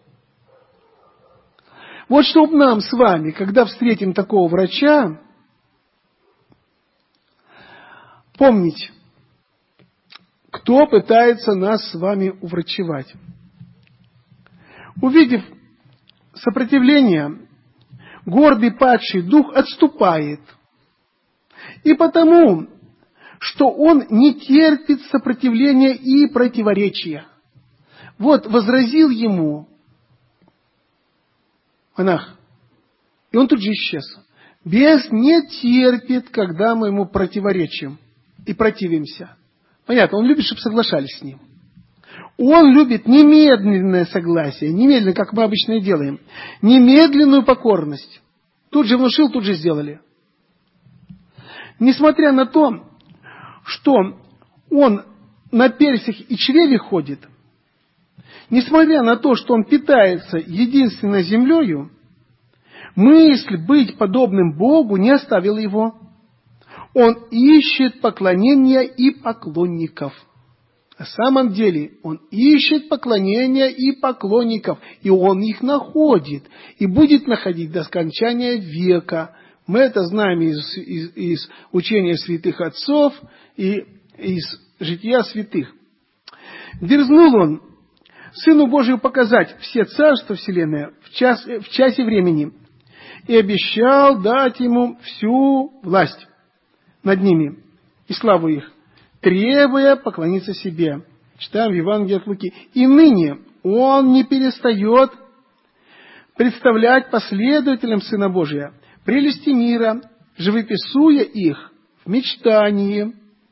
Вот чтобы нам с вами, когда встретим такого врача, помнить, кто пытается нас с вами уврачевать. Увидев сопротивление, гордый падший дух отступает. И потому, что он не терпит сопротивления и противоречия. Вот возразил ему монах, и он тут же исчез. Бес не терпит, когда мы ему противоречим и противимся. Понятно, он любит, чтобы соглашались с ним. Он любит немедленное согласие, немедленно, как мы обычно и делаем, немедленную покорность. Тут же внушил, тут же сделали. Несмотря на то, что он на персях и чреве ходит, несмотря на то, что он питается единственной землею, мысль быть подобным Богу не оставила его. Он ищет поклонения и поклонников. На самом деле он ищет поклонения и поклонников, и он их находит, и будет находить до скончания века. Мы это знаем из учения святых отцов и из жития святых. Дерзнул он Сыну Божию показать все царства вселенной в часе времени, и обещал дать ему всю власть над ними и славу их, требуя поклониться себе. Читаем в Евангелии от Луки. И ныне он не перестает представлять последователям Сына Божия прелести мира, живописуя их в мечтании,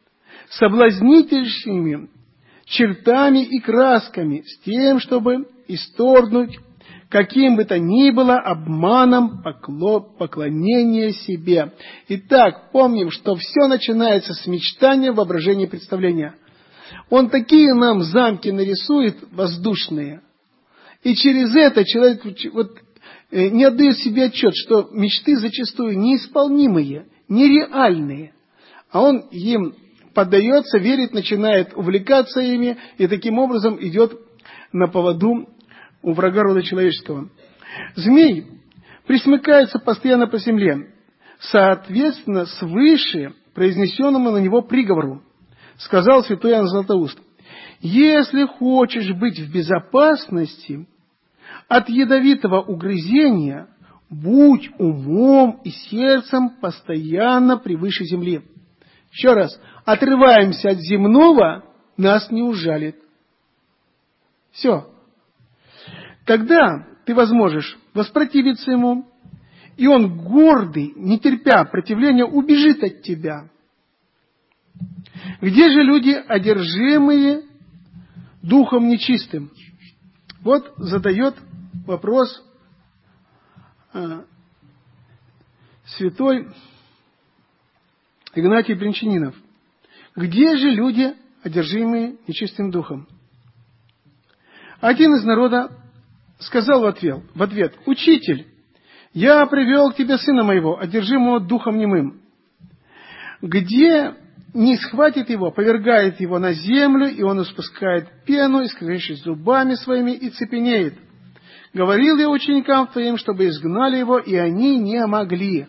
соблазнительными чертами и красками, с тем, чтобы исторгнуть каким бы то ни было обманом поклонение себе. Итак, помним, что все начинается с мечтания, воображения, представления. Он такие нам замки нарисует воздушные, и через это человек не отдает себе отчет, что мечты зачастую неисполнимые, нереальные, а он им поддается, верит, начинает увлекаться ими, и таким образом идет на поводу у врага рода человеческого. Змей присмыкается постоянно по земле, соответственно, свыше произнесенному на него приговору. Сказал святой Иоанн Златоуст: если хочешь быть в безопасности от ядовитого угрызения, будь умом и сердцем постоянно превыше земли. Еще раз, отрываемся от земного, нас не ужалит. Все. Тогда ты возможешь воспротивиться ему и он гордый, не терпя противления, убежит от тебя. Где же люди, одержимые духом нечистым? Вот задает вопрос святой Игнатий Брянчанинов. Где же люди, одержимые нечистым духом? Один из народа сказал в ответ: «Учитель, я привел к тебе сына моего, одержимого духом немым. Где не схватит его, повергает его на землю, и он испускает пену, искривившись зубами своими, и цепенеет. Говорил я ученикам твоим, чтобы изгнали его, и они не могли».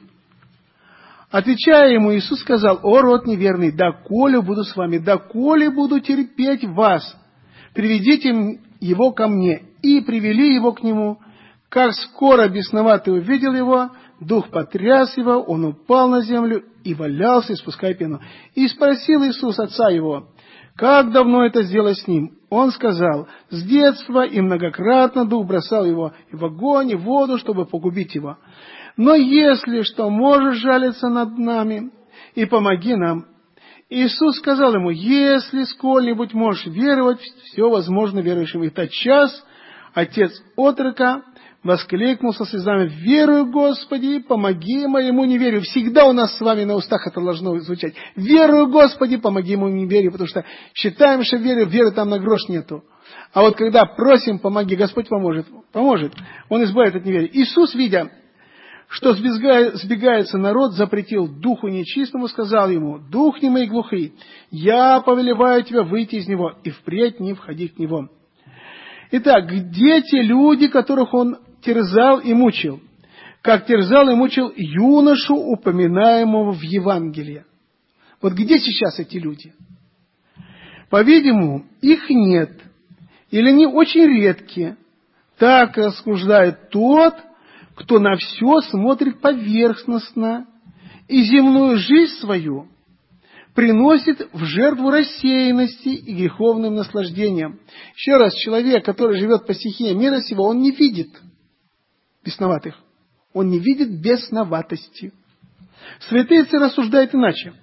Отвечая ему, Иисус сказал: «О, род неверный, доколе буду с вами, доколе буду терпеть вас? Приведите его ко мне». И привели его к нему. Как скоро бесноватый увидел его, дух потряс его, он упал на землю и валялся, испуская пену. И спросил Иисус отца его: «Как давно это сделать с ним?» Он сказал: «С детства, и многократно дух бросал его и в огонь, и в воду, чтобы погубить его. Но если что, можешь жалиться над нами, и помоги нам». Иисус сказал ему: «Если сколь-нибудь можешь веровать, все возможно верующим». И тотчас отец отрока воскликнул со слезами: «Верую, Господи, помоги моему неверию». Всегда у нас с вами на устах это должно звучать. «Верую, Господи, помоги моему неверию», потому что считаем, что веры там на грош нету. А вот когда просим «помоги», Господь поможет. Он избавит от неверия. Иисус, видя, что сбегается народ, запретил духу нечистому, сказал ему: «Дух немый и глухий, я повелеваю тебя выйти из него, и впредь не входи в него». Итак, где те люди, которых он терзал и мучил? Как терзал и мучил юношу, упоминаемого в Евангелии. Вот где сейчас эти люди? По-видимому, их нет, или они очень редкие. Так рассуждает тот, кто на все смотрит поверхностно и земную жизнь свою приносит в жертву рассеянности и греховным наслаждениям. Еще раз, человек, который живет по стихии мира сего, он не видит бесноватых. Он не видит бесноватости. Святые отцы рассуждают иначе.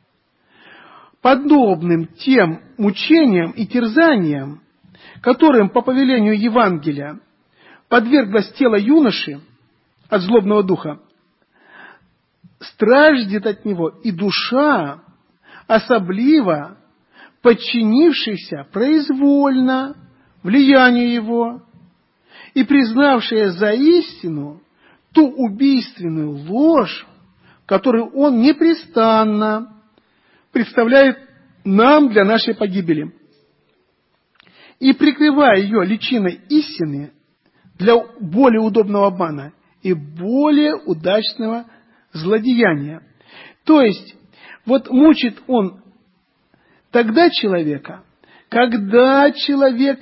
Подобным тем мучениям и терзаниям, которым по повелению Евангелия подверглось тело юноши от злобного духа, страждет от него и душа, особливо подчинившаяся произвольно влиянию его и признавшая за истину ту убийственную ложь, которую он непрестанно представляет нам для нашей погибели, и прикрывая ее личиной истины для более удобного обмана и более удачного злодеяния. То есть, вот мучит он тогда человека, когда человек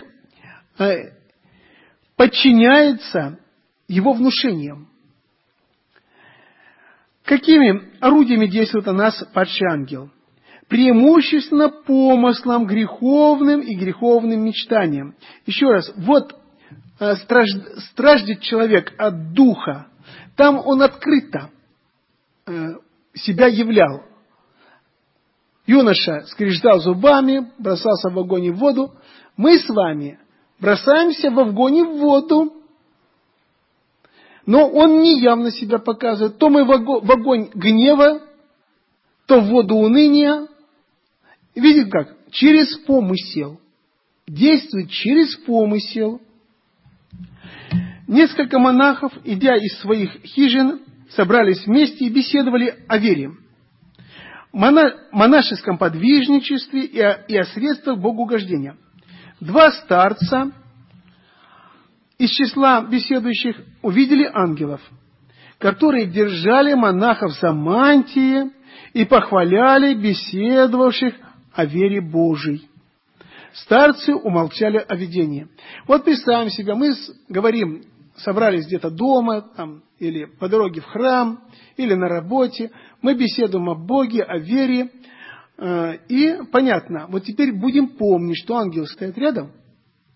подчиняется его внушениям. Какими орудиями действует на нас падший ангел? Преимущественно помыслам греховным и греховным мечтаниям. Еще раз, вот страждет человек от духа, там он открыто себя являл. Юноша скрежетал зубами, бросался в огонь и в воду. Мы с вами бросаемся в огонь и в воду, но он не явно себя показывает. То мы в огонь гнева, то в воду уныния. Видите как? Через помысел. Действует через помысел. Несколько монахов, идя из своих хижин, собрались вместе и беседовали о вере, монашеском подвижничестве и о средствах богоугождения. Два старца из числа беседующих увидели ангелов, которые держали монахов за мантии и похваляли беседовавших о вере Божией. Старцы умолчали о видении. Вот представим себе, мы говорим, собрались где-то дома, там, или по дороге в храм, или на работе, мы беседуем о Боге, о вере, и понятно, вот теперь будем помнить, что ангелы стоят рядом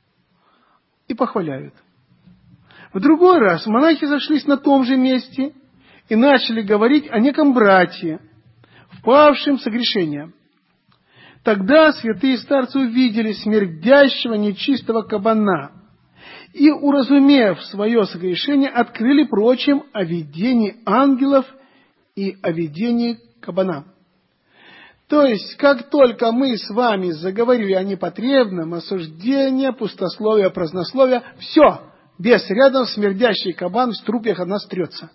и похваляют. В другой раз монахи зашлись на том же месте и начали говорить о неком брате, впавшем в согрешение. Тогда святые старцы увидели смердящего нечистого кабана и, уразумев свое согрешение, открыли прочим о видении ангелов и о видении кабана. То есть, как только мы с вами заговорили о непотребном, осуждении, пустословия, празднословия, все, бес рядом, смердящий кабан в струпьях от нас трется.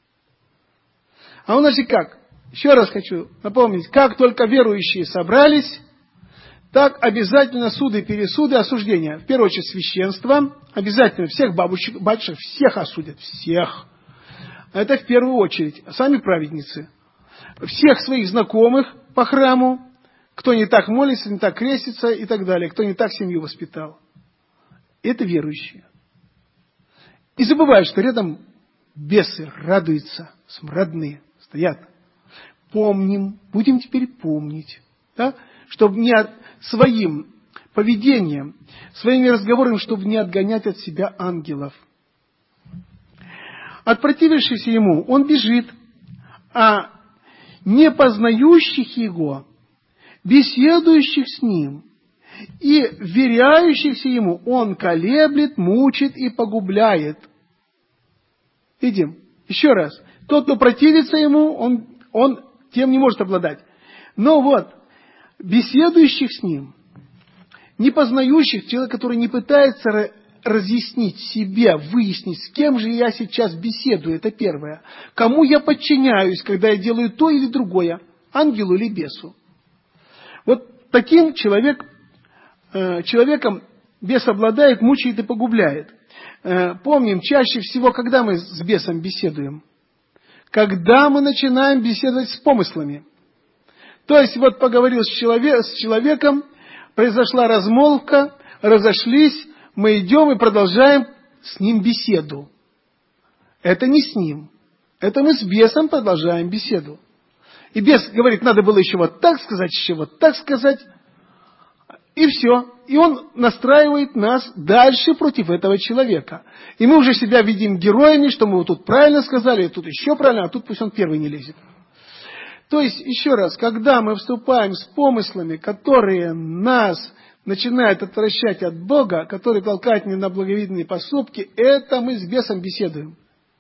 А у нас же как? Еще раз хочу напомнить, как только верующие собрались, так обязательно суды, пересуды, осуждения. В первую очередь священство, обязательно всех батюшек, всех осудят, всех. Это в первую очередь, сами праведницы. Всех своих знакомых по храму, кто не так молится, не так крестится и так далее, кто не так семью воспитал. Это верующие. И забывают, что рядом бесы радуются, смрадные, стоят. Помним, будем теперь помнить, да? Чтобы не своим поведением, своими разговорами, чтобы не отгонять от себя ангелов. Отпротивившись ему, он бежит, а не познающих его, беседующих с ним и веряющихся ему он колеблет, мучит и погубляет. Видим, еще раз, тот, кто противится ему, он тем не может обладать. Но вот, беседующих с ним, не познающих, человек, который не пытается разъяснить себе, выяснить, с кем же я сейчас беседую, это первое. Кому я подчиняюсь, когда я делаю то или другое, ангелу или бесу. Вот таким человеком бес обладает, мучает и погубляет. Помним, чаще всего, когда мы с бесом беседуем? Когда мы начинаем беседовать с помыслами. То есть, вот поговорил с человеком, произошла размолвка, разошлись, мы идем и продолжаем с ним беседу. Это не с ним. Это мы с бесом продолжаем беседу. И бес говорит, надо было еще вот так сказать, еще вот так сказать. И все. И он настраивает нас дальше против этого человека. И мы уже себя видим героями, что мы вот тут правильно сказали, тут еще правильно, а тут пусть он первый не лезет. То есть, еще раз, когда мы вступаем с помыслами, которые нас начинают отвращать от Бога, которые толкают меня на благовидные поступки, это мы с бесом беседуем.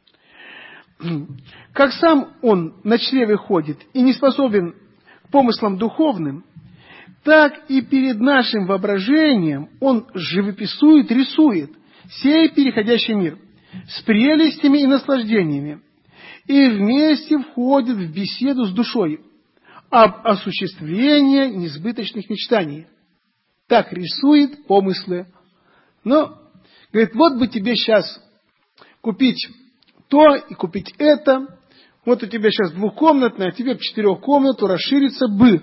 Как сам он на чреве ходит и не способен к помыслам духовным, так и перед нашим воображением он живописует, рисует сей переходящий мир с прелестями и наслаждениями, и вместе входит в беседу с душой об осуществлении несбыточных мечтаний. Так рисует помыслы. Но, говорит, вот бы тебе сейчас купить то и купить это. Вот у тебя сейчас двухкомнатная, а тебе в 4-комнату расшириться бы.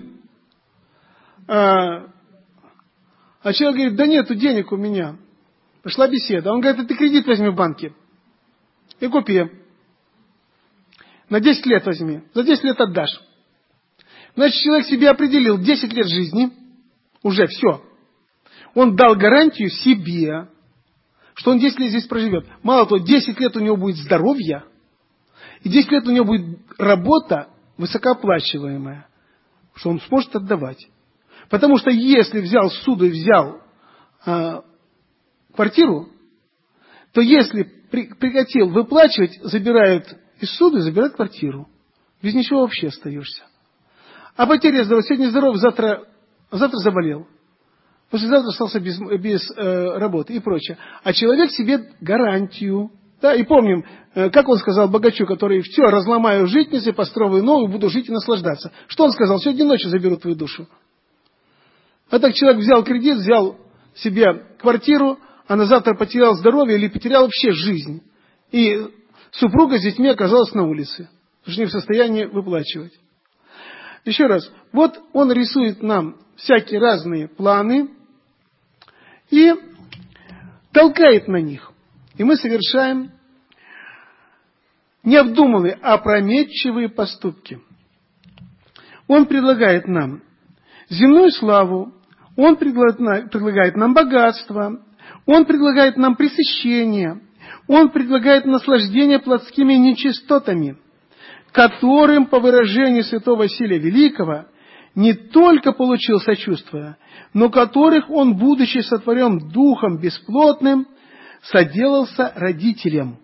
А человек говорит, да нету денег у меня. Пошла беседа. Он говорит, а ты кредит возьми в банке и купи. На 10 лет возьми. За 10 лет отдашь. Значит, человек себе определил 10 лет жизни. Уже все. Он дал гарантию себе, что он 10 лет здесь проживет. Мало того, 10 лет у него будет здоровье, и 10 лет у него будет работа высокооплачиваемая, что он сможет отдавать. Потому что если взял суду и взял квартиру, то если прекратил выплачивать, забирают из суда и забирают квартиру. Без ничего вообще остаешься. А потеря здоровья. Сегодня здоров, завтра заболел. Послезавтра остался без работы и прочее. А человек себе гарантию. Да, и помним, как он сказал богачу, который все, разломаю житницы, построю новую, буду жить и наслаждаться. Что он сказал? Сегодня ночью заберу твою душу. А так человек взял кредит, взял себе квартиру, а на завтра потерял здоровье или потерял вообще жизнь. И супруга с детьми оказалась на улице, потому что не в состоянии выплачивать. Еще раз, вот он рисует нам всякие разные планы и толкает на них. И мы совершаем необдуманные, опрометчивые поступки. Он предлагает нам земную славу, он предлагает нам богатство, он предлагает нам пресыщение, он предлагает наслаждение плотскими нечистотами, которым, по выражению святого Василия Великого, не только получил сочувствие, но которых он, будучи сотворен духом бесплотным, соделался родителем.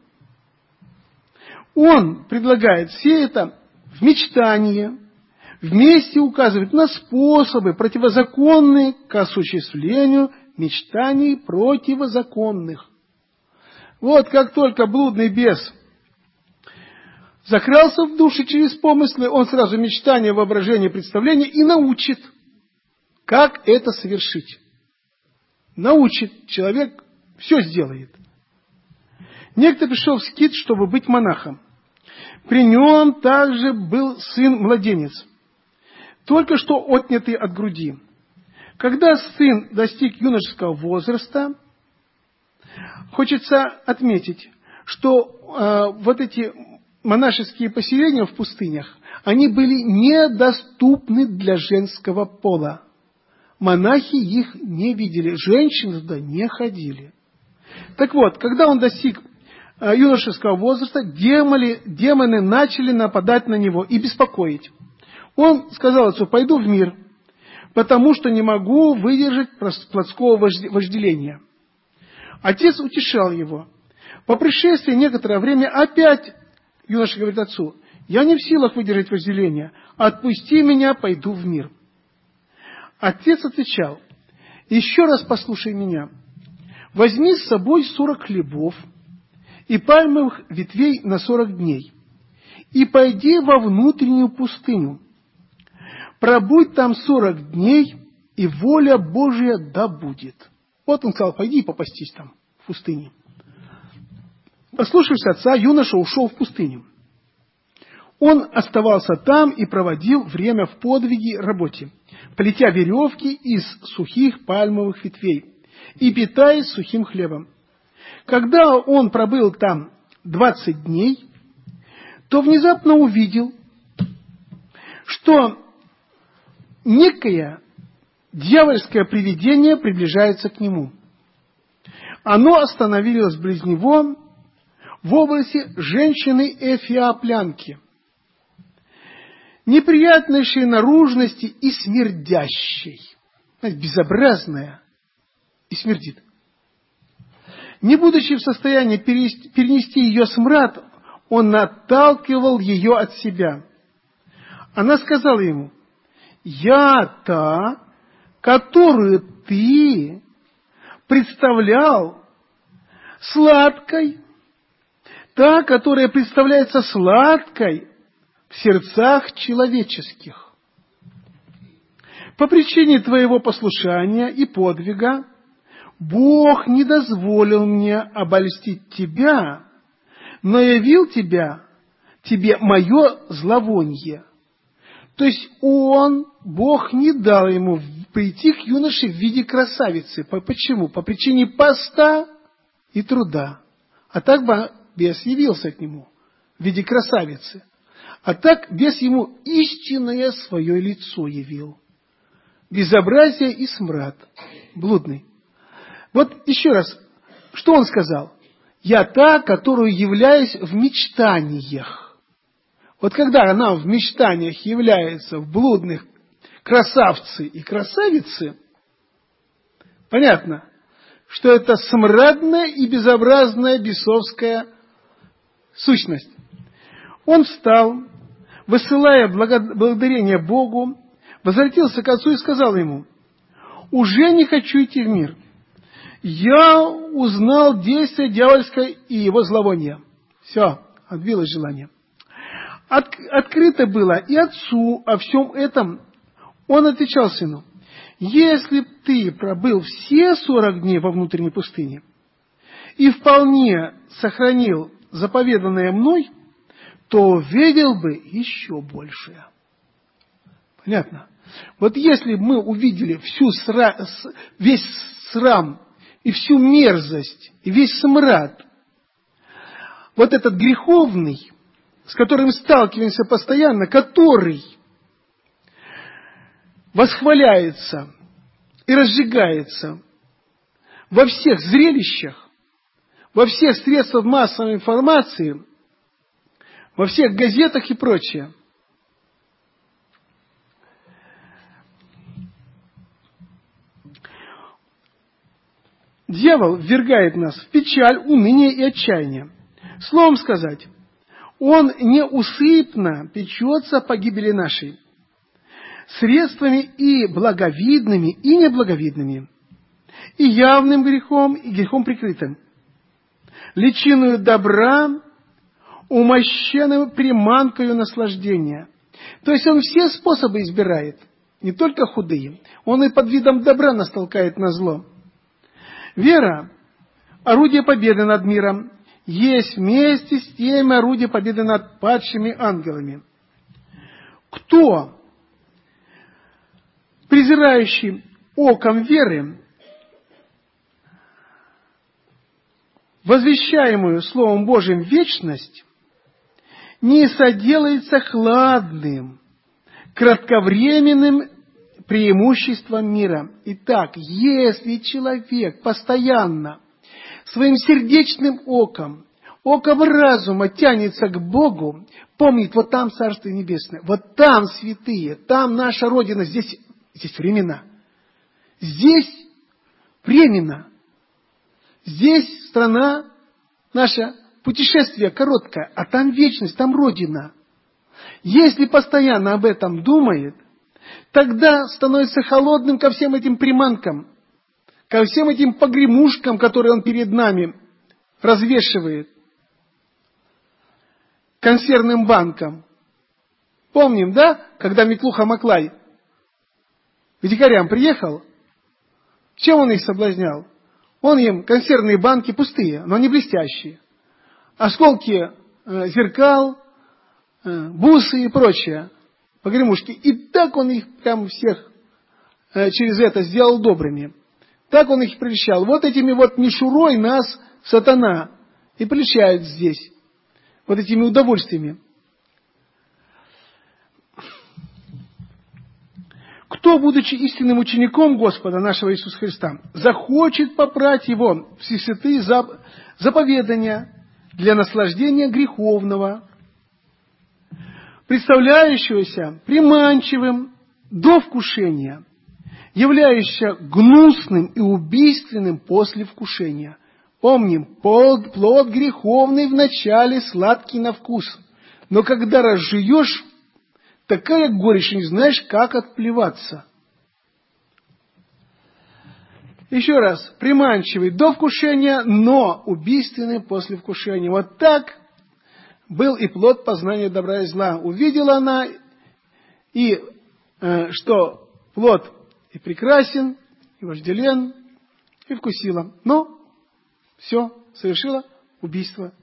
Он предлагает все это в мечтании, вместе указывает на способы, противозаконные к осуществлению мечтаний противозаконных. Вот как только блудный бес закрался в душе через помыслы, он сразу мечтание, воображение, представление и научит, как это совершить. Научит, человек все сделает. Некто пришел в скит, чтобы быть монахом. При нем также был сын-младенец, только что отнятый от груди. Когда сын достиг юношеского возраста, хочется отметить, что вот эти монашеские поселения в пустынях, они были недоступны для женского пола. Монахи их не видели, женщины туда не ходили. Так вот, когда он достиг юношеского возраста, демоны начали нападать на него и беспокоить. Он сказал отцу: пойду в мир, потому что не могу выдержать плотского вожделения. Отец утешал его. По пришествии некоторое время опять юноша говорит отцу: я не в силах выдержать вожделение, отпусти меня, пойду в мир. Отец отвечал: еще раз послушай меня, возьми с собой 40 хлебов и пальмовых ветвей на 40 дней, и пойди во внутреннюю пустыню. Пробудь там 40 дней, и воля Божия да будет. Вот он сказал: пойди и попастись там, в пустыне. Послушавшись отца, юноша ушел в пустыню. Он оставался там и проводил время в подвиге работе, плетя веревки из сухих пальмовых ветвей и питаясь сухим хлебом. Когда он пробыл там 20 дней, то внезапно увидел, что некое дьявольское привидение приближается к нему. Оно остановилось близ него в образе женщины-эфиоплянки, неприятнейшей наружности и смердящей. Безобразная и смердит. Не будучи в состоянии перенести ее смрад, он отталкивал ее от себя. Она сказала ему: я та, которую ты представлял сладкой, та, которая представляется сладкой в сердцах человеческих. По причине твоего послушания и подвига Бог не дозволил мне обольстить тебя, но явил тебе мое зловоние. То есть Бог не дал ему прийти к юноше в виде красавицы. Почему? По причине поста и труда. А так бы бес явился к нему в виде красавицы. А так бес ему истинное свое лицо явил. Безобразие и смрад. Блудный. Вот еще раз, что он сказал? Я та, которую являюсь в мечтаниях. Вот когда она в мечтаниях является в блудных красавцы и красавицы, понятно, что это смрадная и безобразная бесовская сущность. Он встал, высылая благодарение Богу, возвратился к отцу и сказал ему: уже не хочу идти в мир. Я узнал действие дьявольское и его зловоние. Все, отбилось желание. Открыто было и отцу о всем этом. Он отвечал сыну: если б ты пробыл все 40 дней во внутренней пустыне и вполне сохранил заповеданное мной, то видел бы еще большее. Понятно? Вот если бы мы увидели весь срам и всю мерзость, и весь смрад, вот этот греховный, с которым сталкиваемся постоянно, который восхваляется и разжигается во всех зрелищах, во всех средствах массовой информации, во всех газетах и прочее. Дьявол ввергает нас в печаль, уныние и отчаяние. Словом сказать, он неусыпно печется о погибели нашей, средствами и благовидными, и неблаговидными, и явным грехом, и грехом прикрытым, личиною добра, умощенную приманкою наслаждения. То есть он все способы избирает, не только худые, он и под видом добра нас толкает на зло. Вера – орудие победы над миром, есть вместе с тем орудие победы над падшими ангелами. Кто, презирающий оком веры, возвещаемую Словом Божьим вечность, не соделается хладным, кратковременным преимуществом мира. Итак, если человек постоянно своим сердечным оком, оком разума тянется к Богу, помнит, вот там Царство Небесное, вот там святые, там наша Родина, здесь времена. Здесь временно. Здесь страна, наше путешествие короткое, а там вечность, там Родина. Если постоянно об этом думает, тогда становится холодным ко всем этим приманкам, ко всем этим погремушкам, которые он перед нами развешивает, консервным банкам. Помним, да, когда Миклуха Маклай к дикарям приехал, чем он их соблазнял? Он им консервные банки пустые, но не блестящие, осколки зеркал, бусы и прочее, погремушки. И так он их прям всех через это сделал добрыми. Так он их прельщал. Вот этими вот мишурой нас сатана и прельщает здесь. Вот этими удовольствиями. Кто, будучи истинным учеником Господа нашего Иисуса Христа, захочет попрать его все святые заповедания для наслаждения греховного, представляющегося приманчивым до вкушения, являющегося гнусным и убийственным после вкушения. Помним, плод греховный вначале сладкий на вкус, но когда разжуешь, такая горечь, не знаешь, как отплеваться. Еще раз, приманчивый до вкушения, но убийственный после вкушения. Вот так был и плод познания добра и зла. Увидела она, и что плод и прекрасен, и вожделен, и вкусила. Но все, совершила убийство.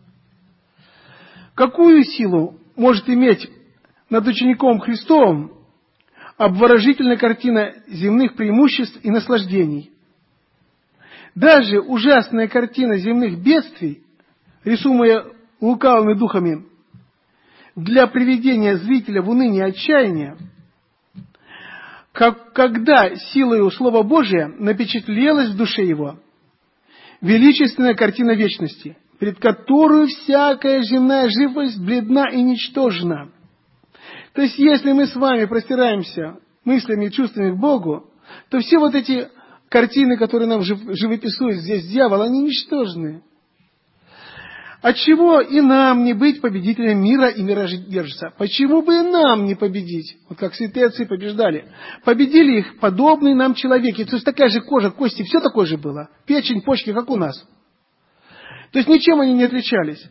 Какую силу может иметь над учеником Христовым обворожительная картина земных преимуществ и наслаждений? Даже ужасная картина земных бедствий, рисуемая лукавыми духами, для приведения зрителя в уныние и отчаяние, когда силою Слова Божия напечатлелась в душе его величественная картина вечности, пред которую всякая земная живость бледна и ничтожна. То есть, если мы с вами простираемся мыслями и чувствами к Богу, то все вот эти картины, которые нам живописует здесь дьявол, они ничтожны. Отчего и нам не быть победителем мира и миродержца? Почему бы и нам не победить? Вот как святые отцы побеждали. Победили их подобные нам человеки. То есть такая же кожа, кости, все такое же было. Печень, почки, как у нас. То есть ничем они не отличались.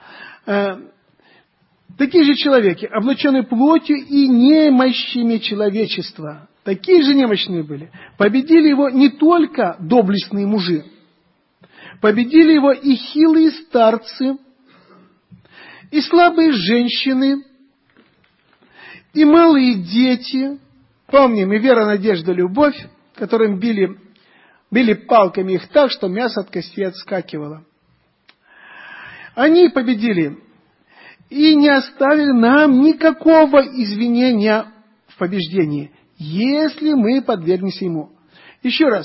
Такие же человеки, облаченные плотью и немощами человечества. Такие же немощные были. Победили его не только доблестные мужи. Победили его и хилые старцы, и слабые женщины, и малые дети. Помним, и вера, надежда, любовь, которым били палками их так, что мясо от костей отскакивало. Они победили и не оставили нам никакого извинения в побеждении, если мы подвергнемся ему. Еще раз,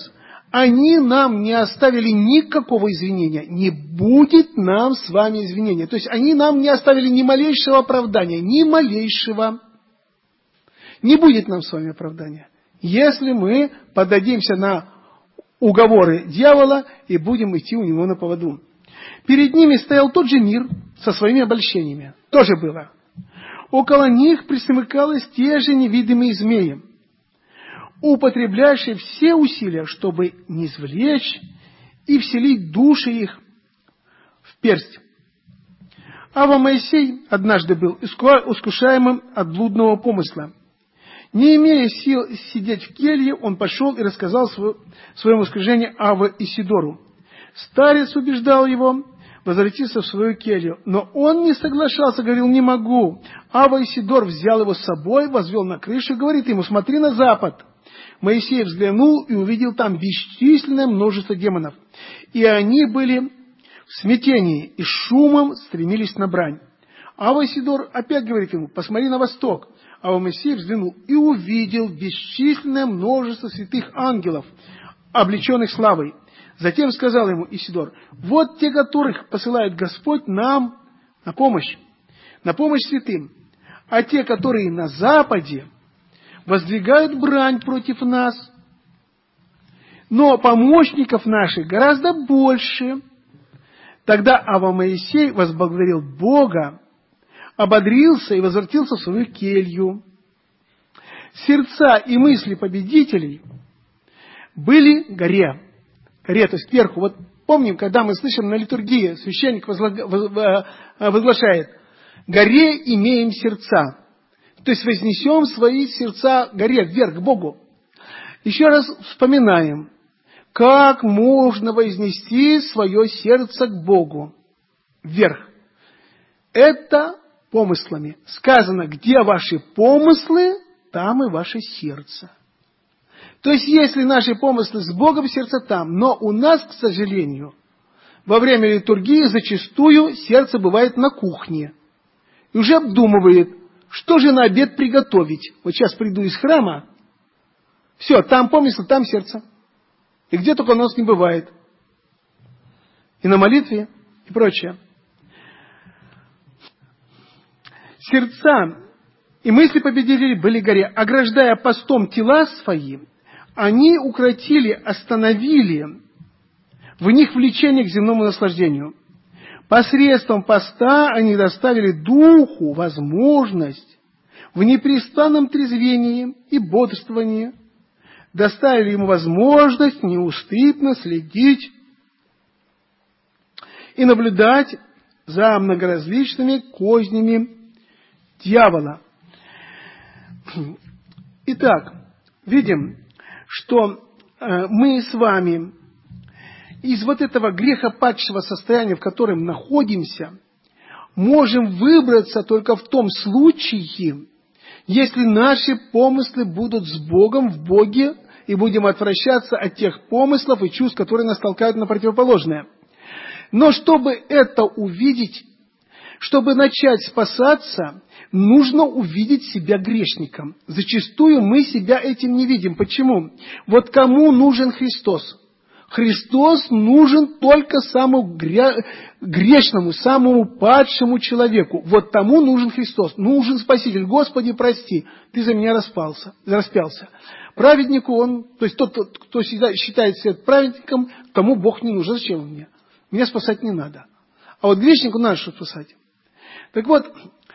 они нам не оставили никакого извинения. Не будет нам с вами извинения. То есть они нам не оставили ни малейшего оправдания, ни малейшего. Не будет нам с вами оправдания, если мы поддадимся на уговоры дьявола и будем идти у него на поводу. Перед ними стоял тот же мир со своими обольщениями. Тоже было. Около них присмыкалось те же невидимые змеи, употребляющие все усилия, чтобы низвлечь и вселить души их в персть. Ава Моисей однажды был искушаемым от блудного помысла. Не имея сил сидеть в келье, он пошел и рассказал своему искушению Аве Исидору. Старец убеждал его возвратиться в свою келью, но он не соглашался, говорил: не могу. Ава Исидор взял его с собой, возвел на крышу и говорит ему: смотри на запад. Моисей взглянул и увидел там бесчисленное множество демонов, и они были в смятении и шумом стремились на брань. Ава Исидор опять говорит ему: посмотри на восток. Ава Моисей взглянул и увидел бесчисленное множество святых ангелов, облеченных славой. Затем сказал ему Исидор: вот те, которых посылает Господь нам на помощь святым, а те, которые на западе, воздвигают брань против нас, но помощников наших гораздо больше. Тогда Ава Моисей возблагодарил Бога, ободрился и возвратился в свою келью. Сердца и мысли победителей были горе, то есть кверху. Вот помним, когда мы слышим на литургии, священник возглашает: горе имеем сердца. То есть вознесем свои сердца горе, вверх, к Богу. Еще раз вспоминаем, как можно вознести свое сердце к Богу вверх. Это помыслами. Сказано: где ваши помыслы, там и ваше сердце. То есть, если наши помыслы с Богом, сердце там. Но у нас, к сожалению, во время литургии зачастую сердце бывает на кухне. И уже обдумывает, что же на обед приготовить. Вот сейчас приду из храма, все, там помыслы, там сердце. И где только у нас не бывает. И на молитве, и прочее. Сердца и мысли победителей были горе. Ограждая постом тела свои, они укротили, остановили в них влечение к земному наслаждению. Посредством поста они доставили духу возможность в непрестанном трезвении и бодрствовании, доставили ему возможность неуступно следить и наблюдать за многоразличными кознями дьявола. Итак, видим, что мы с вами из вот этого грехопадшего состояния, в котором находимся, можем выбраться только в том случае, если наши помыслы будут с Богом, в Боге, и будем отвращаться от тех помыслов и чувств, которые нас толкают на противоположное. Но чтобы это увидеть, чтобы начать спасаться, нужно увидеть себя грешником. Зачастую мы себя этим не видим. Почему? Вот кому нужен Христос? Христос нужен только самому грешному, самому падшему человеку. Вот тому нужен Христос. Нужен Спаситель. Господи, прости, ты за меня распялся. Праведнику то есть тот, кто считает себя праведником, тому Бог не нужен. Зачем он мне? Меня спасать не надо. А вот грешнику надо что спасать. Так вот,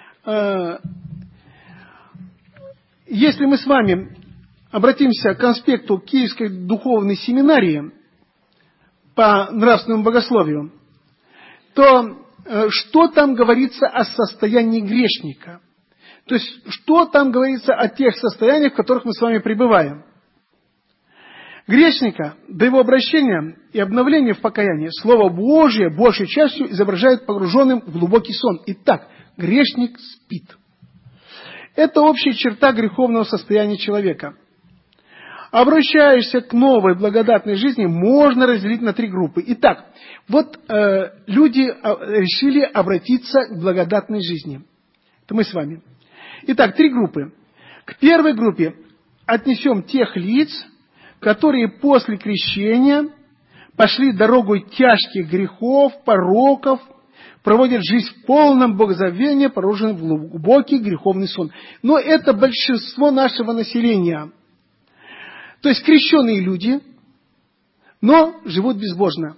если мы с вами обратимся к конспекту Киевской духовной семинарии по нравственному богословию, то что там говорится о состоянии грешника? То есть, что там говорится о тех состояниях, в которых мы с вами пребываем? Грешника до его обращения и обновления в покаянии Слово Божие большей частью изображает погруженным в глубокий сон. Итак, грешник спит. Это общая черта греховного состояния человека. Обращаешься к новой благодатной жизни можно разделить на 3 группы. Итак, вот люди решили обратиться к благодатной жизни. Это мы с вами. Итак, 3 группы. К первой группе отнесем тех лиц, которые после крещения пошли дорогой тяжких грехов, пороков, проводят жизнь в полном богозабвении, погружены в глубокий греховный сон. Но это большинство нашего населения. То есть крещенные люди, но живут безбожно.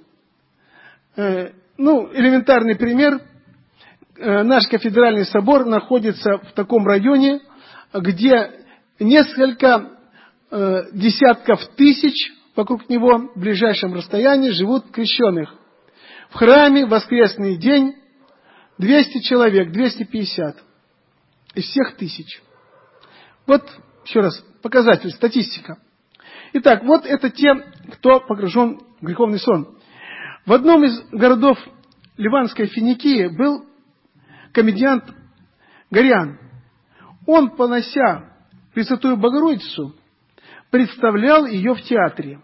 Элементарный пример. Наш кафедральный собор находится в таком районе, где несколько десятков тысяч вокруг него в ближайшем расстоянии живут крещеных. В храме в воскресный день 200 человек, 250 из всех тысяч. Вот, еще раз, показатель, статистика. Итак, вот это те, кто погружен в греховный сон. В одном из городов Ливанской Финикии был комедиант Горян. Он, понося Пресвятую Богородицу, представлял ее в театре.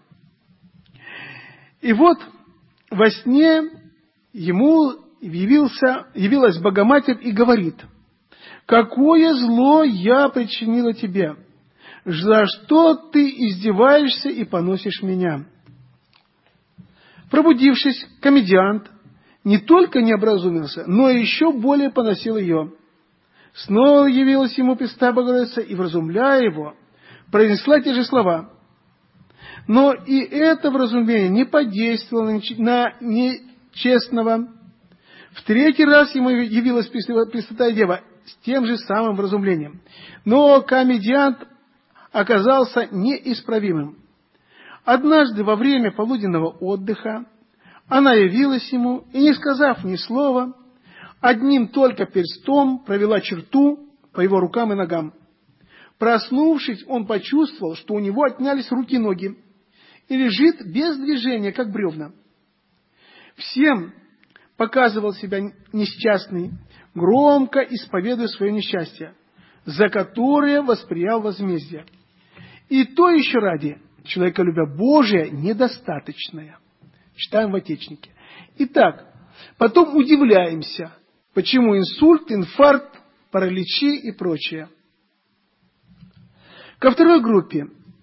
И вот во сне ему явилась Богоматерь и говорит: «Какое зло я причинила тебе? За что ты издеваешься и поносишь меня?» Пробудившись, комедиант не только не образумился, но еще более поносил ее. Снова явилась ему Пресвятая Богородица и, вразумляя его, произнесла те же слова. Но и это вразумление не подействовало на нечестного. В третий раз ему явилась Пресвятая Дева с тем же самым вразумлением. Но комедиант оказался неисправимым. Однажды во время полуденного отдыха она явилась ему и, не сказав ни слова, одним только перстом провела черту по его рукам и ногам. Проснувшись, он почувствовал, что у него отнялись руки и ноги, и лежит без движения, как бревна. Всем показывал себя несчастный, громко исповедуя свое несчастье, за которое восприял возмездие. И то еще ради человеколюбия Божия недостаточное. Читаем в Отечнике. Итак, потом удивляемся, почему инсульт, инфаркт, параличи и прочее. Ко второй группе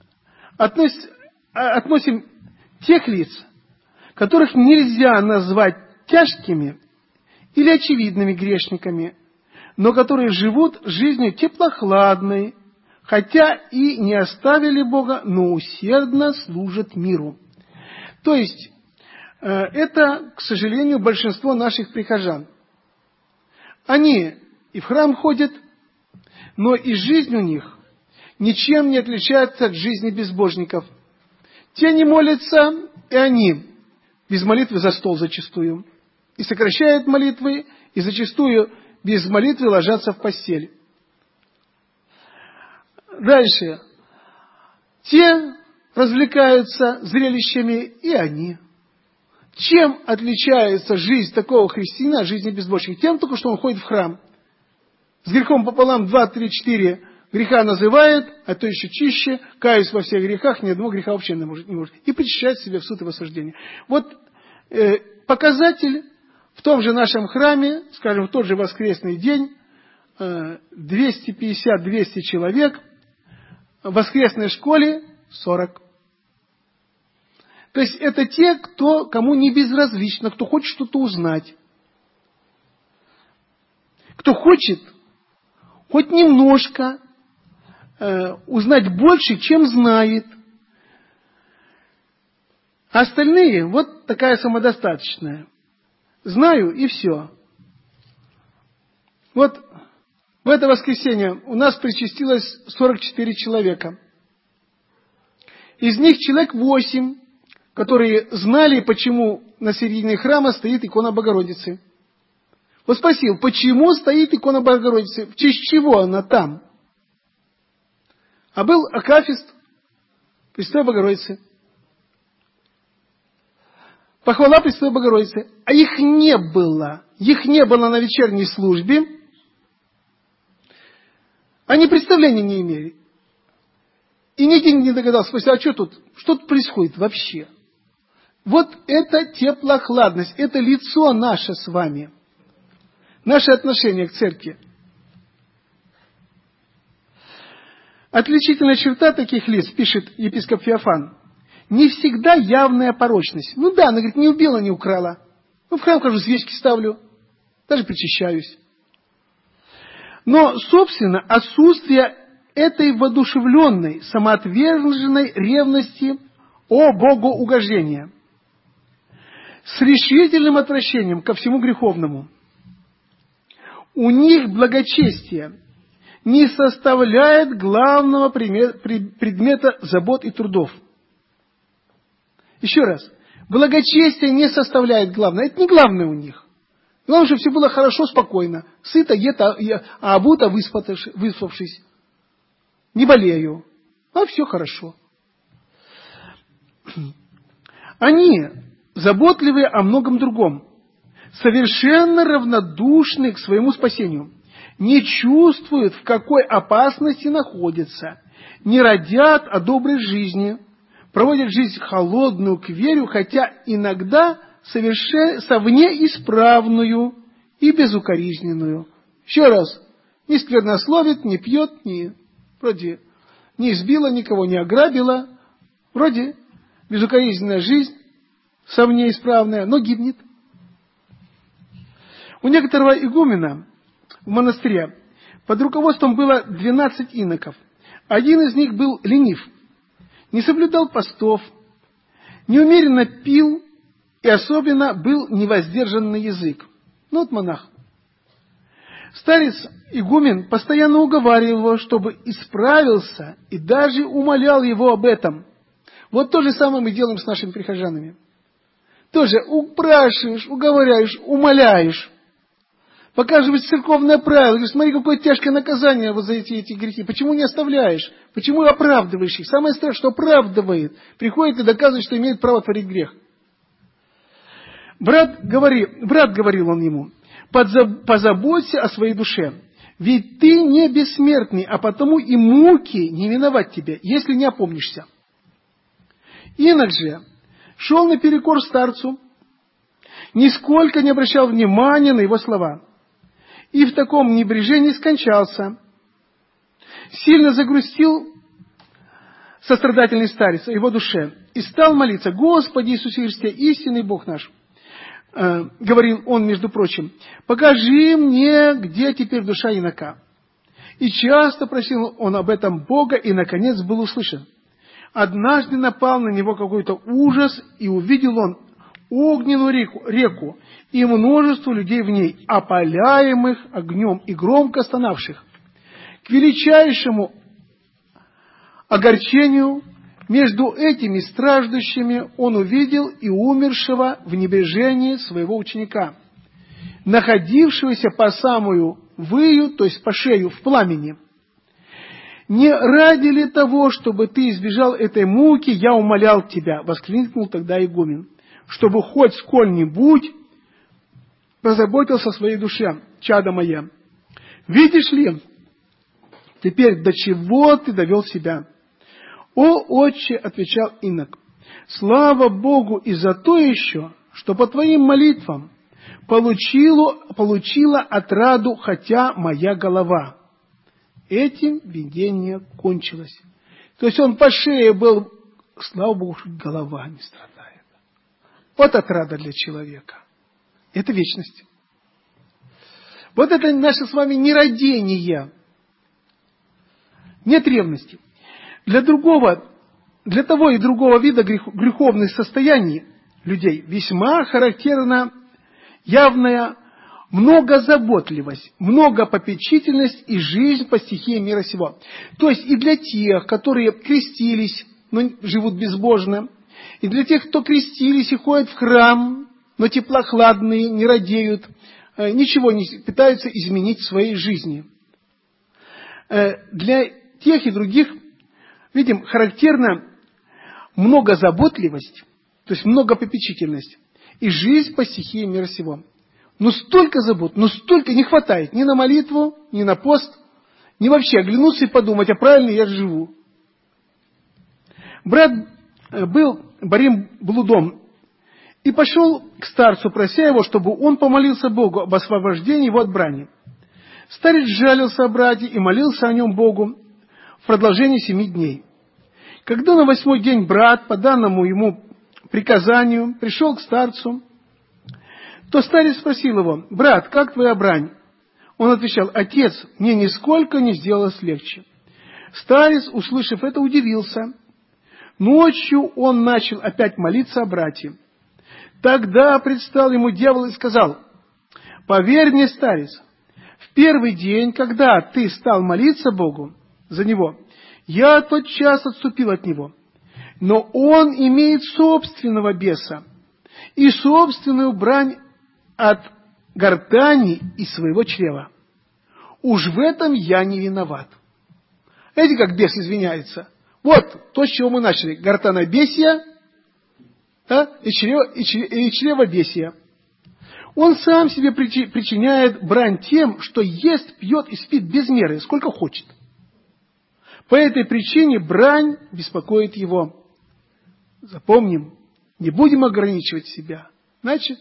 относим тех лиц, которых нельзя назвать тяжкими или очевидными грешниками, но которые живут жизнью теплохладной, хотя и не оставили Бога, но усердно служат миру. То есть, это, к сожалению, большинство наших прихожан. Они и в храм ходят, но и жизнь у них ничем не отличается от жизни безбожников. Те не молятся, и они без молитвы за стол зачастую. И сокращают молитвы, и зачастую без молитвы ложатся в постель. Дальше. Те развлекаются зрелищами, и они. Чем отличается жизнь такого христианина от жизни безбожника? Тем только, что он ходит в храм. С грехом пополам 2, 3, 4 греха называет, а то еще чище, каюсь во всех грехах, ни одного греха вообще не может. И причащает себя в суд и в осуждение. Вот показатель в том же нашем храме, скажем, в тот же воскресный день, 250-200 человек, в воскресной школе 40. То есть это те, кому не безразлично, кто хочет что-то узнать. Кто хочет хоть немножко узнать больше, чем знает. А остальные вот такая самодостаточная. Знаю и все. Вот в это воскресенье у нас причастилось 44 человека. Из них человек 8, которые знали, почему на середине храма стоит икона Богородицы. Вот спросил, почему стоит икона Богородицы, в честь чего она там? А был акафист Пресвятой Богородицы. Похвала Пресвятой Богородицы. А их не было. Их не было на вечерней службе. Они представления не имели. И нигде не догадался, спросил, а что тут происходит вообще? Вот это теплохладность, это лицо наше с вами. Наше отношение к церкви. Отличительная черта таких лиц, пишет епископ Феофан, не всегда явная порочность. Ну да, она говорит, не убила, не украла. Ну, в храм хожу, свечки ставлю, даже причащаюсь. Но, собственно, отсутствие этой воодушевленной, самоотверженной ревности о богоугождении с решительным отвращением ко всему греховному. У них благочестие не составляет главного предмета забот и трудов. Еще раз. Благочестие не составляет главное. Это не главное у них. Главное, чтобы все было хорошо, спокойно. Сыто, обуто, выспавшись. Не болею. А все хорошо. Они заботливые о многом другом. Совершенно равнодушны к своему спасению. Не чувствуют, в какой опасности находятся. Не родят о доброй жизни. Проводят жизнь холодную к вере, хотя иногда совне исправную и безукоризненную. Еще раз, не сквернословит, не пьет, вроде не избила никого, не ограбила, вроде безукоризненная жизнь, совне исправная, но гибнет. У некоторого игумена в монастыре под руководством было 12 иноков. Один из них был ленив, не соблюдал постов, неумеренно пил и особенно был невоздержан на язык. Ну вот монах. Старец-игумен постоянно уговаривал его, чтобы исправился, и даже умолял его об этом. Вот то же самое мы делаем с нашими прихожанами. Тоже упрашиваешь, уговариваешь, умоляешь. Показываешь церковное правило. Говоришь, смотри, какое тяжкое наказание вот за эти грехи. Почему не оставляешь? Почему оправдываешь их? Самое страшное, что оправдывает. Приходит и доказывает, что имеет право творить грех. Брат, говорил он ему, позаботься о своей душе. Ведь ты не бессмертный, а потому и муки не миновать тебе, если не опомнишься. Инок же шел наперекор старцу, нисколько не обращал внимания на его слова. И в таком небрежении скончался. Сильно загрустил сострадательный старец о его душе и стал молиться: Господи Иисусе Христе, истинный Бог наш, говорил он, между прочим, покажи мне, где теперь душа инока. И часто просил он об этом Бога, и, наконец, был услышан. Однажды напал на него какой-то ужас, и увидел он огненную реку и множество людей в ней, опаляемых огнем и громко стонавших. К величайшему огорчению между этими страждущими он увидел и умершего в небрежении своего ученика, находившегося по самую выю, то есть по шею, в пламени. «Не ради ли того, чтобы ты избежал этой муки, я умолял тебя», — воскликнул тогда игумен, «чтобы хоть сколь-нибудь позаботился о своей душе, чадо мое. Видишь ли, теперь до чего ты довел себя?» «О, отче», — отвечал инок, «слава Богу и за то еще, что по твоим молитвам получила отраду, хотя моя голова». Этим видение кончилось. То есть он по шее был, слава Богу, что голова не страдает. Вот отрада для человека. Это вечность. Вот это наше с вами нерадение. Нет ревности. Для того и другого вида греховных состояний людей весьма характерна явная многозаботливость, многопопечительность и жизнь по стихии мира сего. То есть и для тех, которые крестились, но живут безбожно, и для тех, кто крестились и ходят в храм, но теплохладные, не радеют, ничего не пытаются изменить в своей жизни. Для тех и других, видим, характерна многозаботливость, то есть многопопечительность, и жизнь по стихии мира сего. Но столько забот, но столько не хватает ни на молитву, ни на пост, ни вообще оглянуться и подумать, а правильно я живу. Брат был барим блудом и пошел к старцу, прося его, чтобы он помолился Богу об освобождении его от брани. Старец жалился о брате и молился о нем Богу в продолжении 7 дней. Когда на 8-й день брат, по данному ему приказанию, пришел к старцу, то старец спросил его: «Брат, как твоя брань?» Он отвечал: «Отец, мне нисколько не сделалось легче». Старец, услышав это, удивился. Ночью он начал опять молиться о брате. Тогда предстал ему дьявол и сказал: «Поверь мне, старец, в первый день, когда ты стал молиться Богу за него, я тотчас отступил от него. Но он имеет собственного беса и собственную брань от гортани и своего чрева. Уж в этом я не виноват». Знаете, как бес извиняется? Вот то, с чего мы начали. Гортанобесие, да, и чревобесие. Он сам себе причиняет брань тем, что ест, пьет и спит без меры, сколько хочет. По этой причине брань беспокоит его. Запомним, не будем ограничивать себя. Значит,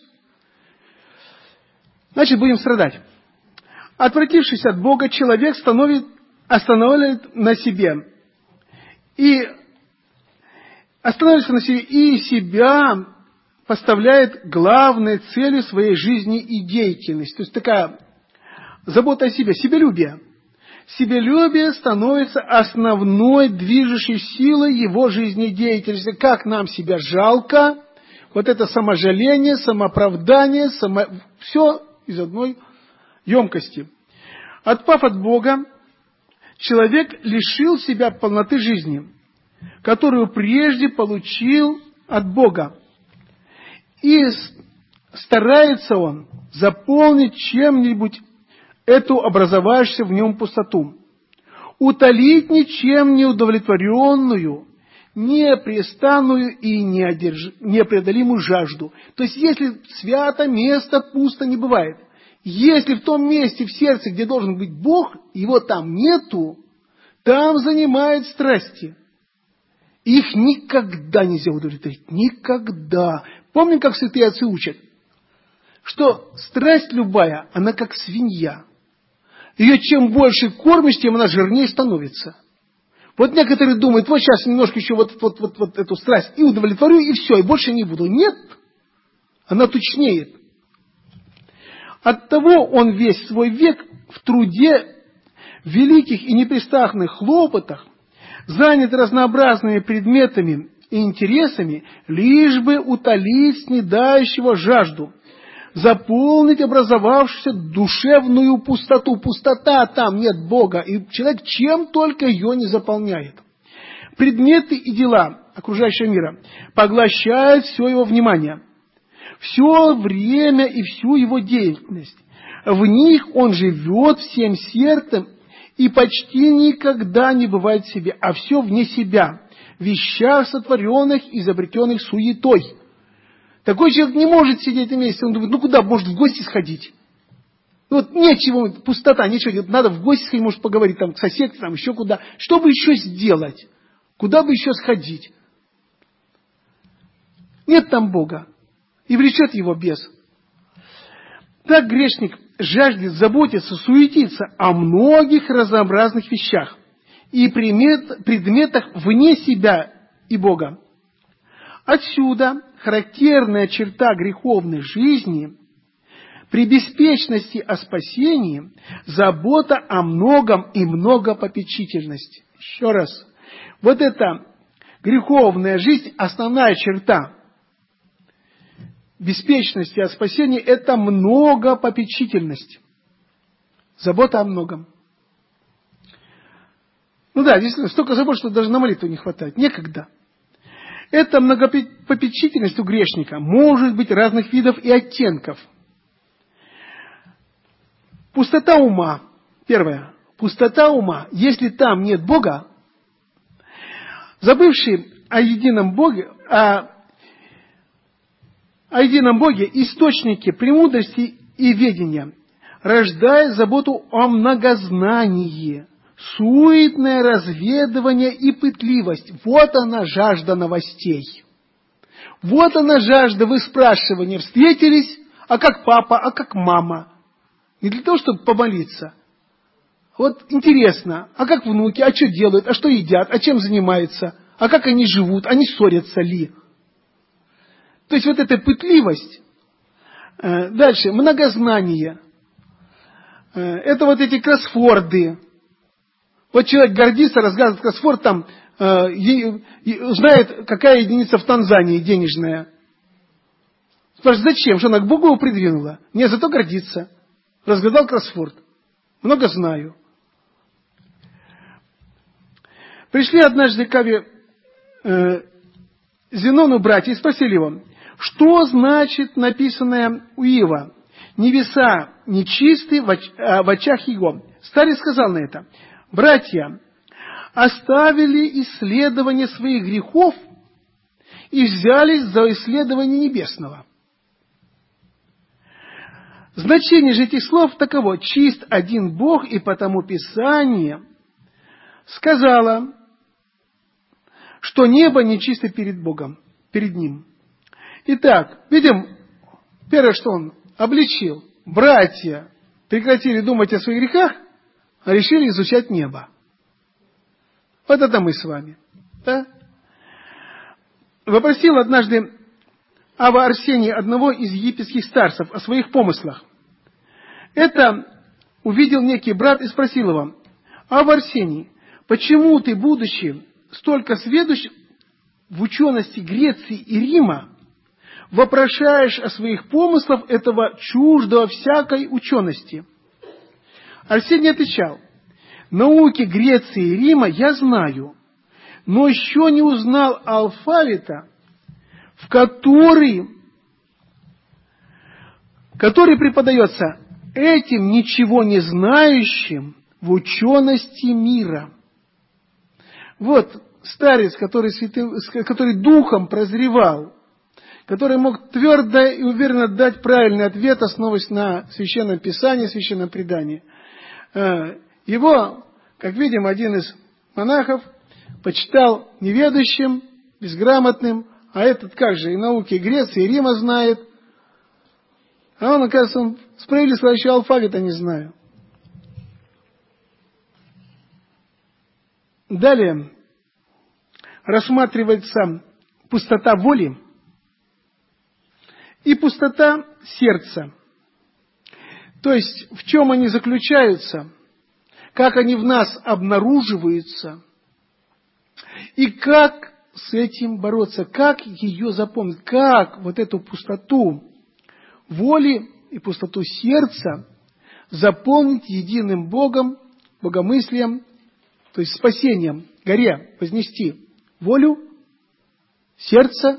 будем страдать. Отвратившись от Бога, человек останавливает на себе и себя поставляет главной целью своей жизни и деятельности. То есть такая забота о себе, себелюбие. Себелюбие становится основной движущей силой его жизнедеятельности. Как нам себя жалко, вот это саможаление, самооправдание, все из одной емкости. Отпав от Бога, человек лишил себя полноты жизни, которую прежде получил от Бога. И старается он заполнить чем-нибудь эту образовавшуюся в нем пустоту, утолить ничем не удовлетворенную, непрестанную и непреодолимую жажду. То есть, если свято место пусто не бывает, если в том месте в сердце, где должен быть Бог, его там нету, там занимают страсти. Их никогда нельзя удовлетворить. Никогда. Помним, как святые отцы учат, что страсть любая, она как свинья. Ее чем больше кормишь, тем она жирнее становится. Вот некоторые думают: вот сейчас немножко еще вот эту страсть и удовлетворю, и все, и больше не буду. Нет, она тучнеет. Оттого он весь свой век в труде, в великих и непрестанных хлопотах, занят разнообразными предметами и интересами, лишь бы утолить снедающего жажду, заполнить образовавшуюся душевную пустоту. Пустота, там нет Бога, и человек чем только ее не заполняет. Предметы и дела окружающего мира поглощают все его внимание, все время и всю его деятельность. В них он живет всем сердцем и почти никогда не бывает в себе, а все вне себя, в вещах, сотворенных, изобретенных суетой. Такой человек не может сидеть на месте. Он думает: куда, может, в гости сходить? Вот нечего, пустота, ничего. Надо в гости сходить, может, поговорить там к соседке, там еще куда. Что бы еще сделать? Куда бы еще сходить? Нет там Бога. И влечет его бес. Так грешник жаждет заботиться, суетиться о многих разнообразных вещах и предметах вне себя и Бога. Отсюда характерная черта греховной жизни при беспечности о спасении – забота о многом и многопопечительность. Еще раз. Вот эта греховная жизнь, основная черта беспечности о спасении – это многопопечительность. Забота о многом. Ну да, действительно, столько забот, что даже на молитву не хватает. Некогда. Эта многопопечительность у грешника может быть разных видов и оттенков. Пустота ума. Первое. Пустота ума. Если там нет Бога, забывший о едином Боге, источнике премудрости и ведения, рождает заботу о многознании, суетное разведывание и пытливость. Вот она жажда новостей. Вот она жажда выспрашивания. Встретились, а как папа, а как мама. Не для того, чтобы помолиться. Вот интересно, а как внуки, а что делают, а что едят, а чем занимаются, А как они живут? Они ссорятся ли? То есть вот эта пытливость. Дальше, многознание. Это вот эти кроссворды. Вот человек гордится, разгадывает кроссворд, там, знает, какая единица в Танзании денежная. Спрашивает, зачем? Что она к Богу его придвинула? Нет, зато гордится. Разгадал кроссворд. Много знаю. Пришли однажды к Аве Зенону братья и спросили его, что значит написанное у Иова? Небеса нечисты в очах его. Старец сказал на это, братья оставили исследование своих грехов и взялись за исследование небесного. Значение же этих слов таково: чист один Бог, и потому Писание сказала, что небо нечисто перед Богом, перед Ним. Итак, видим, первое, что он обличил. Братья прекратили думать о своих грехах, а решили изучать небо. Вот это мы с вами. Да? Вопросил однажды Ава Арсений одного из египетских старцев о своих помыслах. Это увидел некий брат и спросил его, Ава Арсений, почему ты, будучи столько сведущ в учености Греции и Рима, вопрошаешь о своих помыслах этого чуждого всякой учености? Арсений отвечал, науки Греции и Рима я знаю, но еще не узнал алфавита, в который преподается этим ничего не знающим в учености мира. Вот старец, который духом прозревал, который мог твердо и уверенно дать правильный ответ, основываясь на Священном Писании, Священном предании. Его, как видим, один из монахов почитал неведущим, безграмотным, а этот как же и науки Греции, и Рима знает. А он, оказывается, он справедливо сказал, еще алфавита не знаю. Далее рассматривается пустота воли и пустота сердца. То есть, в чем они заключаются, как они в нас обнаруживаются, и как с этим бороться, как ее запомнить, как вот эту пустоту воли и пустоту сердца заполнить единым Богом, богомыслием, то есть спасением, горе вознести волю, сердце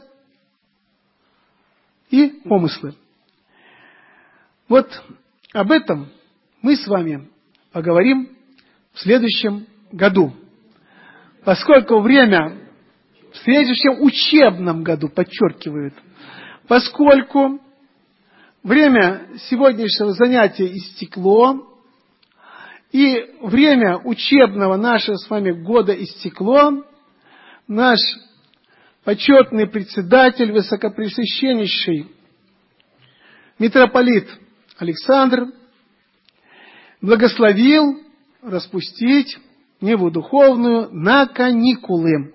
и помыслы. Вот об этом мы с вами поговорим в следующем году. Поскольку время в следующем учебном году, подчеркивают, поскольку время сегодняшнего занятия истекло, и время учебного нашего с вами года истекло, наш почетный председатель, высокопресвященнейший митрополит Александр благословил распустить Неву Духовную на каникулы.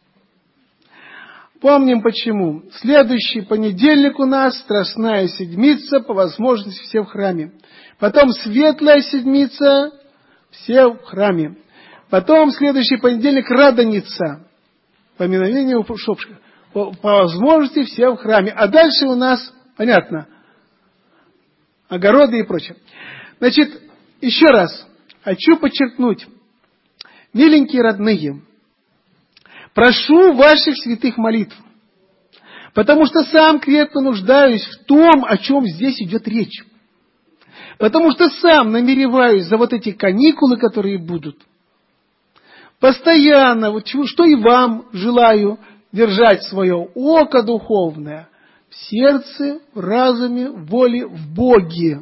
Помним почему. Следующий понедельник у нас Страстная Седмица, по возможности все в храме. Потом Светлая Седмица, все в храме. Потом следующий понедельник Радоница, поминовение ушедших. По возможности все в храме. А дальше у нас, понятно, огороды и прочее. Значит, еще раз хочу подчеркнуть, миленькие родные, прошу ваших святых молитв, потому что сам крепко нуждаюсь в том, о чем здесь идет речь. Потому что сам намереваюсь за вот эти каникулы, которые будут, постоянно, вот что и вам желаю, держать свое око духовное в сердце, в разуме, в воле, в Боге.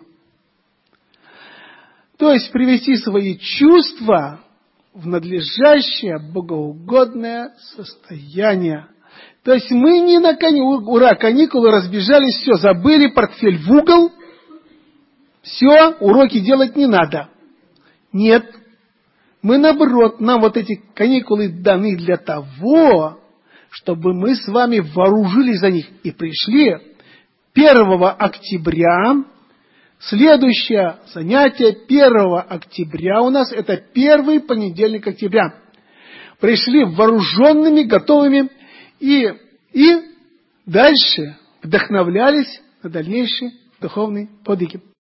То есть привести свои чувства в надлежащее, богоугодное состояние. То есть мы не на ура, каникулы, разбежались, все, забыли, портфель в угол, все, уроки делать не надо. Нет. Мы, наоборот, нам вот эти каникулы даны для того, чтобы мы с вами вооружились за них и пришли 1 октября. Следующее занятие 1 октября у нас, это первый понедельник октября. Пришли вооруженными, готовыми и дальше вдохновлялись на дальнейшие духовные подвиги.